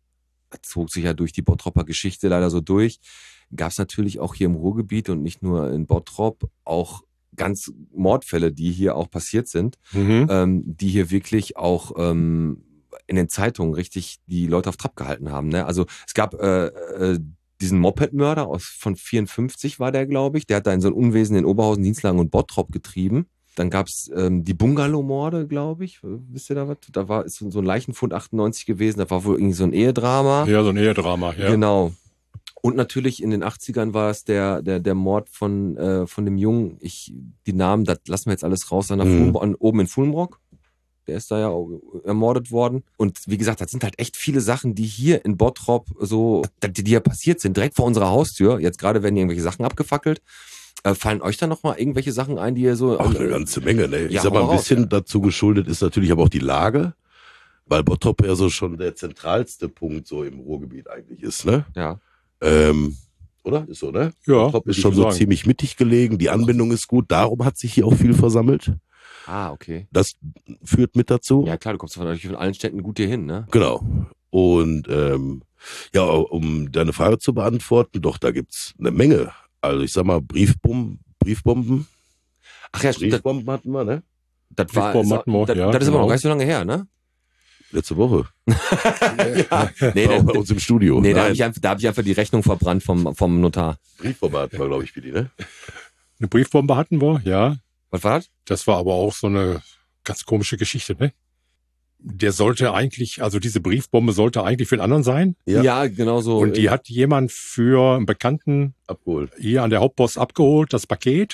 zog sich ja durch die Bottropper Geschichte leider so durch, gab es natürlich auch hier im Ruhrgebiet und nicht nur in Bottrop auch ganz Mordfälle, die hier auch passiert sind, Mhm. ähm, die hier wirklich auch ähm, in den Zeitungen richtig die Leute auf Trab gehalten haben. Ne? Also es gab äh, äh, diesen Moped-Mörder aus von vierundfünfzig war der, glaube ich. Der hat da in so ein Unwesen in Oberhausen, Dienstlagen und Bottrop getrieben. Dann gab's ähm, die Bungalow-Morde, glaube ich. Wisst ihr da was? Da war ist so ein Leichenfund achtundneunzig gewesen. Da war wohl irgendwie so ein Ehedrama. Ja, so ein Ehedrama, ja. Genau. Und natürlich in den achtzigern war es der der der Mord von äh, von dem Jungen. Ich die Namen, das lassen wir jetzt alles raus. An der Mhm. Fulm- an, oben in Fulmrock. Der ist da ja auch ermordet worden. Und wie gesagt, das sind halt echt viele Sachen, die hier in Bottrop so, die, die ja passiert sind, direkt vor unserer Haustür. Jetzt gerade werden irgendwelche Sachen abgefackelt. Äh, fallen euch da noch mal irgendwelche Sachen ein, die ihr so... Ach, eine ganze Menge, ne? Ich Ja, sag mal, hau ein raus, bisschen ja. dazu geschuldet ist natürlich aber auch die Lage, weil Bottrop ja so schon der zentralste Punkt so im Ruhrgebiet eigentlich ist, ne? Ja. Ähm, oder? Ist so, ne? Ja, Bottrop würd ist ich schon so so sagen. ziemlich mittig gelegen, die Anbindung ist gut, darum hat sich hier auch viel versammelt. Ah, okay. Das führt mit dazu. Ja klar, du kommst von, natürlich von allen Städten gut hier hin, ne? Genau. Und ähm, ja, um deine Frage zu beantworten, doch, da gibt's eine Menge. Also ich sag mal, Briefbomben, Briefbomben, Ach ja, stimmt, das, Briefbomben hatten wir, ne? das war... Briefbomben ist, hatten wir, das, ja, das ist aber noch genau. gar nicht so lange her, ne? Letzte Woche. ja. Nee, Auch bei da, uns im Studio. nee da habe Nein, ich, einfach- da hab ich einfach die Rechnung verbrannt vom, vom Notar. Briefbombe hatten wir, glaube ich, für die, ne? Eine Briefbombe hatten wir, ja. Was war das? Das war aber auch so eine ganz komische Geschichte, ne? Der sollte eigentlich, also diese Briefbombe sollte eigentlich für den anderen sein. Ja. genau so. Und die hat jemand für einen Bekannten Abgeholt. hier an der Hauptpost abgeholt, das Paket.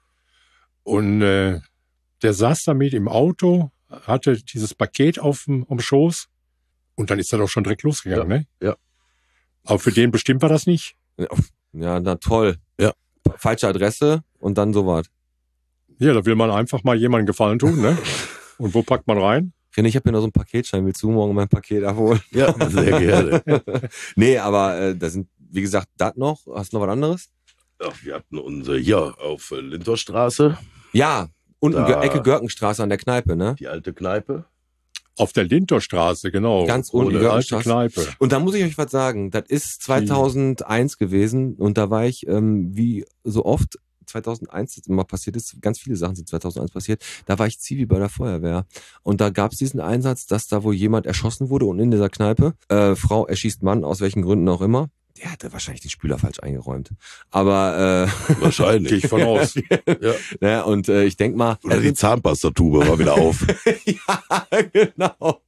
Und äh, der saß damit im Auto, hatte dieses Paket auf dem, auf dem Schoß. Und dann ist er doch schon direkt losgegangen, Ja, ne? ja. Aber für den bestimmt war das nicht. Ja, na toll. Ja. Falsche Adresse und dann so was. Ja, da will man einfach mal jemandem Gefallen tun, ne? Und wo packt man rein? René, ich habe hier noch so einen Paketschein. Willst du morgen mein Paket abholen? Ja, sehr gerne. nee, aber äh, da sind, wie gesagt, das noch. Hast du noch was anderes? Ach, wir hatten unsere hier auf äh, Lintorstraße, Ja, unten Da- Gö- Ecke Görkenstraße an der Kneipe, ne? die alte Kneipe. Auf der Linterstraße, genau. Ganz unten, Oder alte Görkenstraße. Kneipe. Und da muss ich euch was sagen. Das ist zweitausendeins gewesen und da war ich, ähm, wie so oft, zweitausendeins jetzt immer passiert ist, ganz viele Sachen sind zweitausendeins passiert, da war ich Zivi bei der Feuerwehr. Und da gab es diesen Einsatz, dass da wohl jemand erschossen wurde und in dieser Kneipe, äh, Frau erschießt Mann, aus welchen Gründen auch immer. Der hatte wahrscheinlich den Spüler falsch eingeräumt. Aber, äh, Gehe Wahrscheinlich. ich von aus. Ja. ne, und äh, ich denk mal, Oder die Zahnpastatube war wieder auf. ja, genau.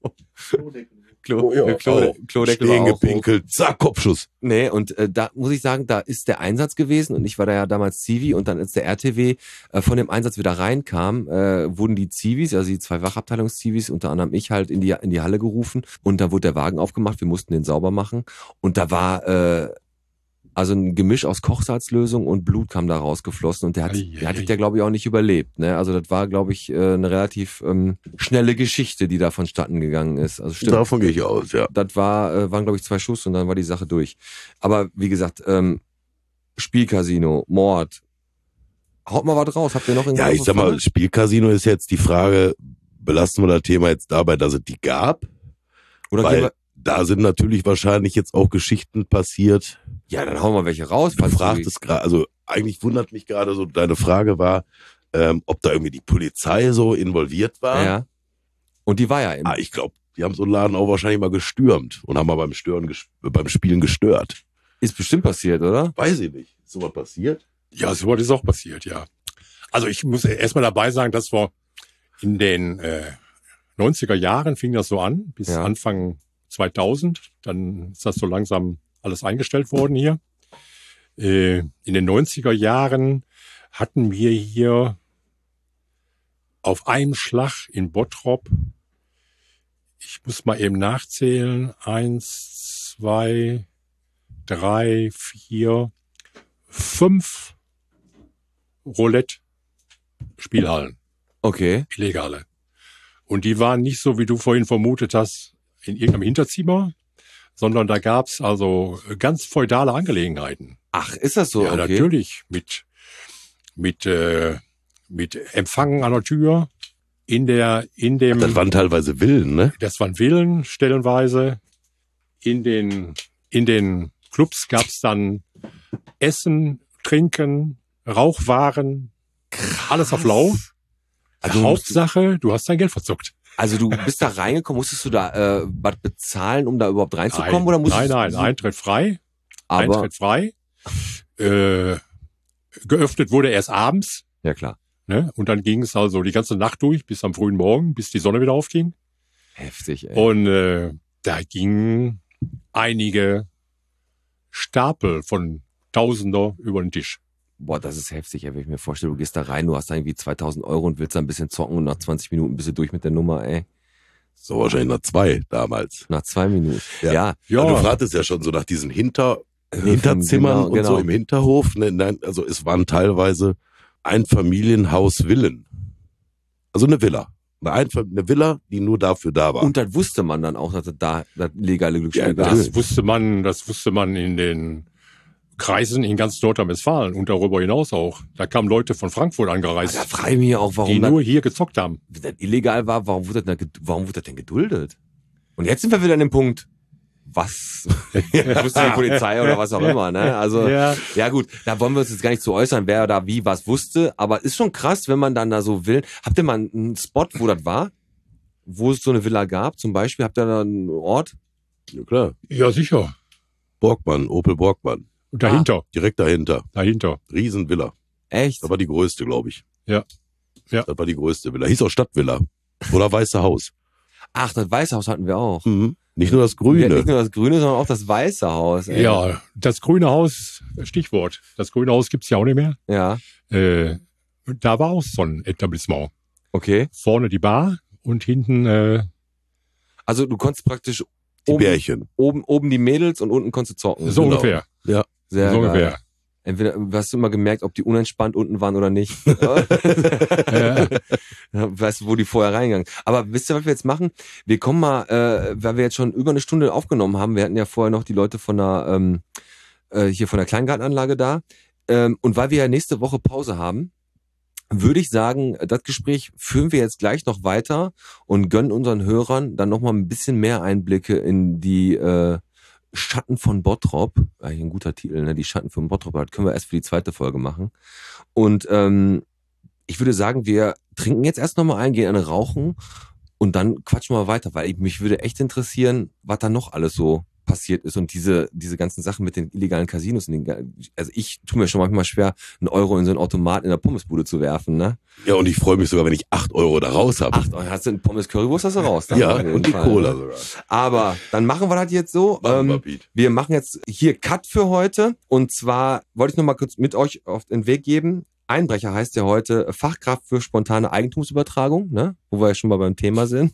Klo, Oh, ja, Klo, auch. Klodeckel Stehen war auch hoch. gepinkelt, zack, Kopfschuss. Nee, und äh, da muss ich sagen, da ist der Einsatz gewesen und ich war da ja damals Zivi und dann als der R T W äh, von dem Einsatz wieder reinkam, äh, wurden die Zivis, also die zwei Wachabteilungszivis, unter anderem ich halt in die in die Halle gerufen und da wurde der Wagen aufgemacht, wir mussten den sauber machen und da war äh, also ein Gemisch aus Kochsalzlösung und Blut kam da rausgeflossen und der hat, Ei, der hat ei, der glaube ich auch nicht überlebt. Ne? Also das war glaube ich äh, eine relativ ähm, schnelle Geschichte, die da vonstatten gegangen ist. Also stimmt. Davon gehe ich aus, ja. Das war, äh, waren glaube ich zwei Schuss und dann war die Sache durch. Aber wie gesagt, ähm, Spielcasino, Mord. Haut mal was raus. Habt ihr noch irgendwas? Ja, ich sag mal, Spielcasino ist jetzt die Frage, belasten wir das Thema jetzt dabei, dass es die gab? Oder gehen Weil wir, da sind natürlich wahrscheinlich jetzt auch Geschichten passiert. ja, dann hauen wir welche raus. Du falls fragtest gerade, also eigentlich wundert mich gerade so, deine Frage war, ähm, ob da irgendwie die Polizei so involviert war. Ja. Und die war ja im. Ah, ich glaube, die haben so einen Laden auch wahrscheinlich mal gestürmt und haben mal beim Stören, ges- beim Spielen gestört. Ist bestimmt passiert, oder? Weiß ich nicht. Ist sowas passiert? Ja, so was ist auch passiert, ja. Also ich muss erstmal dabei sagen, dass wir in den äh, neunziger Jahren fing das so an, bis Ja. Anfang zweitausend. Dann ist das so langsam alles eingestellt worden hier. Äh, in den neunziger Jahren hatten wir hier auf einem Schlag in Bottrop, ich muss mal eben nachzählen, eins, zwei, drei, vier, fünf Roulette-Spielhallen, Okay. illegale. Und die waren nicht so, wie du vorhin vermutet hast, in irgendeinem Hinterzimmer, sondern da gab's also ganz feudale Angelegenheiten. Ach, ist das so? Ja, okay. natürlich. Mit, mit, äh, mit Empfangen an der Tür, in der, in dem, Das waren teilweise Villen, ne? das waren Villen stellenweise, in den, in den Clubs gab's dann Essen, Trinken, Rauchwaren, alles auf Lau. Also Hauptsache, du hast dein Geld verzockt. Also du bist da reingekommen, musstest du da äh, was bezahlen, um da überhaupt reinzukommen? Nein, oder musstest nein, nein, du, Eintritt frei. aber Eintritt frei. Äh, geöffnet wurde erst abends. ja klar, Ne? Und dann ging es also die ganze Nacht durch, bis am frühen Morgen, bis die Sonne wieder aufging. heftig, ey. Und äh, da gingen einige Stapel von Tausender über den Tisch. Boah, das ist heftig, ey, wenn ich mir vorstelle, du gehst da rein, du hast da irgendwie zweitausend Euro und willst da ein bisschen zocken und nach zwanzig Minuten bist du durch mit der Nummer, ey. So wahrscheinlich nach zwei damals. Nach zwei Minuten. Ja. Ja, Ja. Du fragtest ja schon so nach diesen Hinter, Höfen, Hinterzimmern genau, und genau. so im Hinterhof. Ne, nein, also es waren teilweise Einfamilienhaus-Villen. Also eine Villa. Eine, Einf eine Villa, die nur dafür da war. Und das wusste man dann auch, dass es da das legale Glücksspiel Ja, gab. natürlich. Das wusste man, das wusste man in den Kreisen in ganz Nordrhein-Westfalen und darüber hinaus auch. Da kamen Leute von Frankfurt Aber angereist, da frage ich mich auch, die warum das, nur hier gezockt haben. das illegal war, warum wurde das, denn- warum wurde das denn geduldet? Und jetzt sind wir wieder an dem Punkt, was? Das wusste die Polizei oder was auch immer, ne? Also, Ja. ja gut, da wollen wir uns jetzt gar nicht zu äußern, wer da wie was wusste, aber ist schon krass, wenn man dann da so will. Habt ihr mal einen Spot, wo das war? Wo es so eine Villa gab, zum Beispiel? Habt ihr da einen Ort? Ja, klar. Ja, sicher. Borgmann, Opel Borgmann. Und dahinter, Direkt dahinter. dahinter. Riesenvilla. Echt? Das war die größte, glaube ich. Ja. Ja. Das war die größte Villa. Hieß auch Stadtvilla. Oder Weiße Haus. Ach, das Weiße Haus hatten wir auch. Mhm. Nicht nur das Ja, Grüne. nicht nur das Grüne, sondern auch das Weiße Haus. Ey. Ja, das Grüne Haus, Stichwort. Das Grüne Haus gibt's ja auch nicht mehr. Ja, Äh, da war auch so ein Etablissement. okay. Vorne die Bar und hinten, äh, Also du konntest praktisch Die oben, Bärchen. oben, oben die Mädels und unten konntest du zocken. so Genau. ungefähr. Sehr so geil. ungefähr. Entweder hast du immer gemerkt, ob die unentspannt unten waren oder nicht. Ja. Weißt du, wo die vorher reingegangen. Aber wisst ihr, was wir jetzt machen? Wir kommen mal, äh, weil wir jetzt schon über eine Stunde aufgenommen haben. Wir hatten ja vorher noch die Leute von der ähm, äh, hier von der Kleingartenanlage da. Ähm, und weil wir ja nächste Woche Pause haben, würde ich sagen, das Gespräch führen wir jetzt gleich noch weiter und gönnen unseren Hörern dann nochmal ein bisschen mehr Einblicke in die äh, Schatten von Bottrop. Eigentlich ein guter Titel, ne? Die Schatten von Bottrop. Das können wir erst für die zweite Folge machen. Und ähm, ich würde sagen, wir trinken jetzt erst nochmal ein, gehen eine rauchen und dann quatschen wir weiter, weil ich, mich würde echt interessieren, was da noch alles so passiert ist und diese diese ganzen Sachen mit den illegalen Casinos. Und den, also ich tue mir schon manchmal schwer, einen Euro in so einen Automat in der Pommesbude zu werfen, ne? Ja, und ich freue mich sogar, wenn ich acht Euro da raus habe. Acht Euro, hast du einen Pommes Currywurst, hast du raus. dann Ja, auf jeden und die Fall, Cola ne? sogar. Aber dann machen wir das jetzt so. Machen wir, Ähm, Piet. wir machen jetzt hier Cut für heute. Und zwar wollte ich noch mal kurz mit euch auf den Weg geben. Einbrecher heißt ja heute Fachkraft für spontane Eigentumsübertragung, ne? Wo wir ja schon mal beim Thema sind.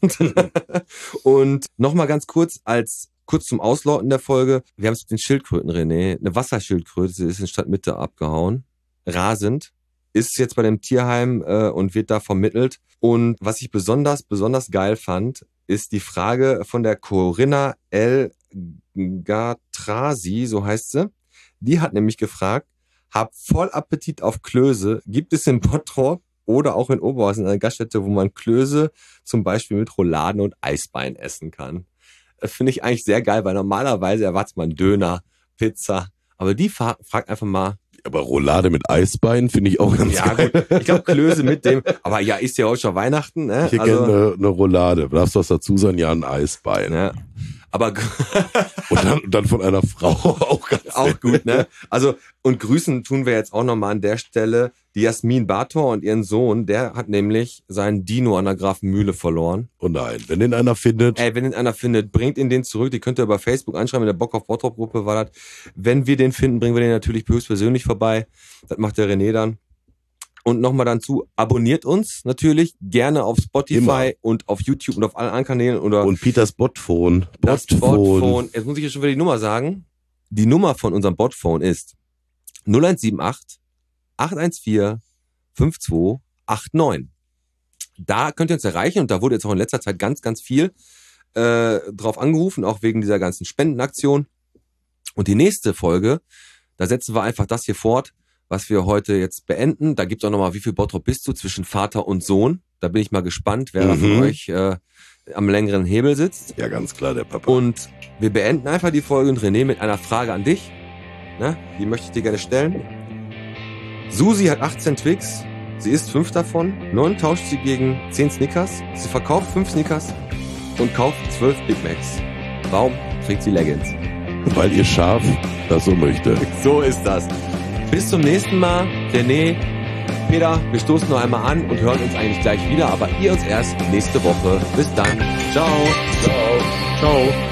Und noch mal ganz kurz als kurz zum Ausloten der Folge. Wir haben es mit den Schildkröten, René. Eine Wasserschildkröte ist in Stadtmitte abgehauen. Rasend. Ist jetzt bei dem Tierheim äh, und wird da vermittelt. Und was ich besonders, besonders geil fand, ist die Frage von der Corinna El Gatrasi, so heißt sie. Die hat nämlich gefragt, hab voll Appetit auf Klöße. Gibt es in Bottrop oder auch in Oberhausen eine Gaststätte, wo man Klöße zum Beispiel mit Rouladen und Eisbein essen kann? Das finde ich eigentlich sehr geil, weil normalerweise erwartet man Döner, Pizza. Aber die fra- fragt einfach mal, Aber Roulade mit Eisbein finde ich auch ganz ja geil. gut, ich glaube Klöße mit dem, aber ja, ist ja heute schon Weihnachten, ne? Ich hätte Also, gerne eine, eine Roulade. Darfst du was dazu sagen? Ja, ein Eisbein. ja. Aber Und dann, dann von einer Frau auch ganz auch gut, ne? Also, und grüßen tun wir jetzt auch nochmal an der Stelle die Jasmin Bator und ihren Sohn, der hat nämlich seinen Dino an der Grafenmühle verloren. Oh nein, wenn den einer findet, Ey, wenn ihn einer findet, bringt ihn den zurück. Die könnt ihr über Facebook anschreiben, in der Bock auf Bottrop Gruppe war das. Wenn wir den finden, bringen wir den natürlich höchstpersönlich vorbei. Das macht der René dann. Und nochmal dann zu, abonniert uns natürlich gerne auf Spotify Immer. und auf YouTube und auf allen anderen Kanälen oder und Peters Botphone. das Botphone. Jetzt muss ich ja schon wieder die Nummer sagen. Die Nummer von unserem Botphone ist null eins sieben acht, acht eins vier, fünf zwei acht neun. Da könnt ihr uns erreichen und da wurde jetzt auch in letzter Zeit ganz, ganz viel äh, drauf angerufen, auch wegen dieser ganzen Spendenaktion. Und die nächste Folge, da setzen wir einfach das hier fort, was wir heute jetzt beenden. Da gibt's auch nochmal, wie viel Bottrop bist du zwischen Vater und Sohn. Da bin ich mal gespannt, wer da von Mhm. euch äh, am längeren Hebel sitzt. Ja, ganz klar, der Papa. Und wir beenden einfach die Folge und René mit einer Frage an dich. Na, die möchte ich dir gerne stellen. Susi hat achtzehn Twix, sie isst fünf davon, neun tauscht sie gegen zehn Snickers, sie verkauft fünf Snickers und kauft zwölf Big Macs. Warum trägt sie Leggings? Weil ihr Schaf das so möchte. So ist das. Bis zum nächsten Mal, René, Peter, wir stoßen noch einmal an und hören uns eigentlich gleich wieder, aber ihr uns erst nächste Woche. Bis dann. Ciao. Ciao. Ciao.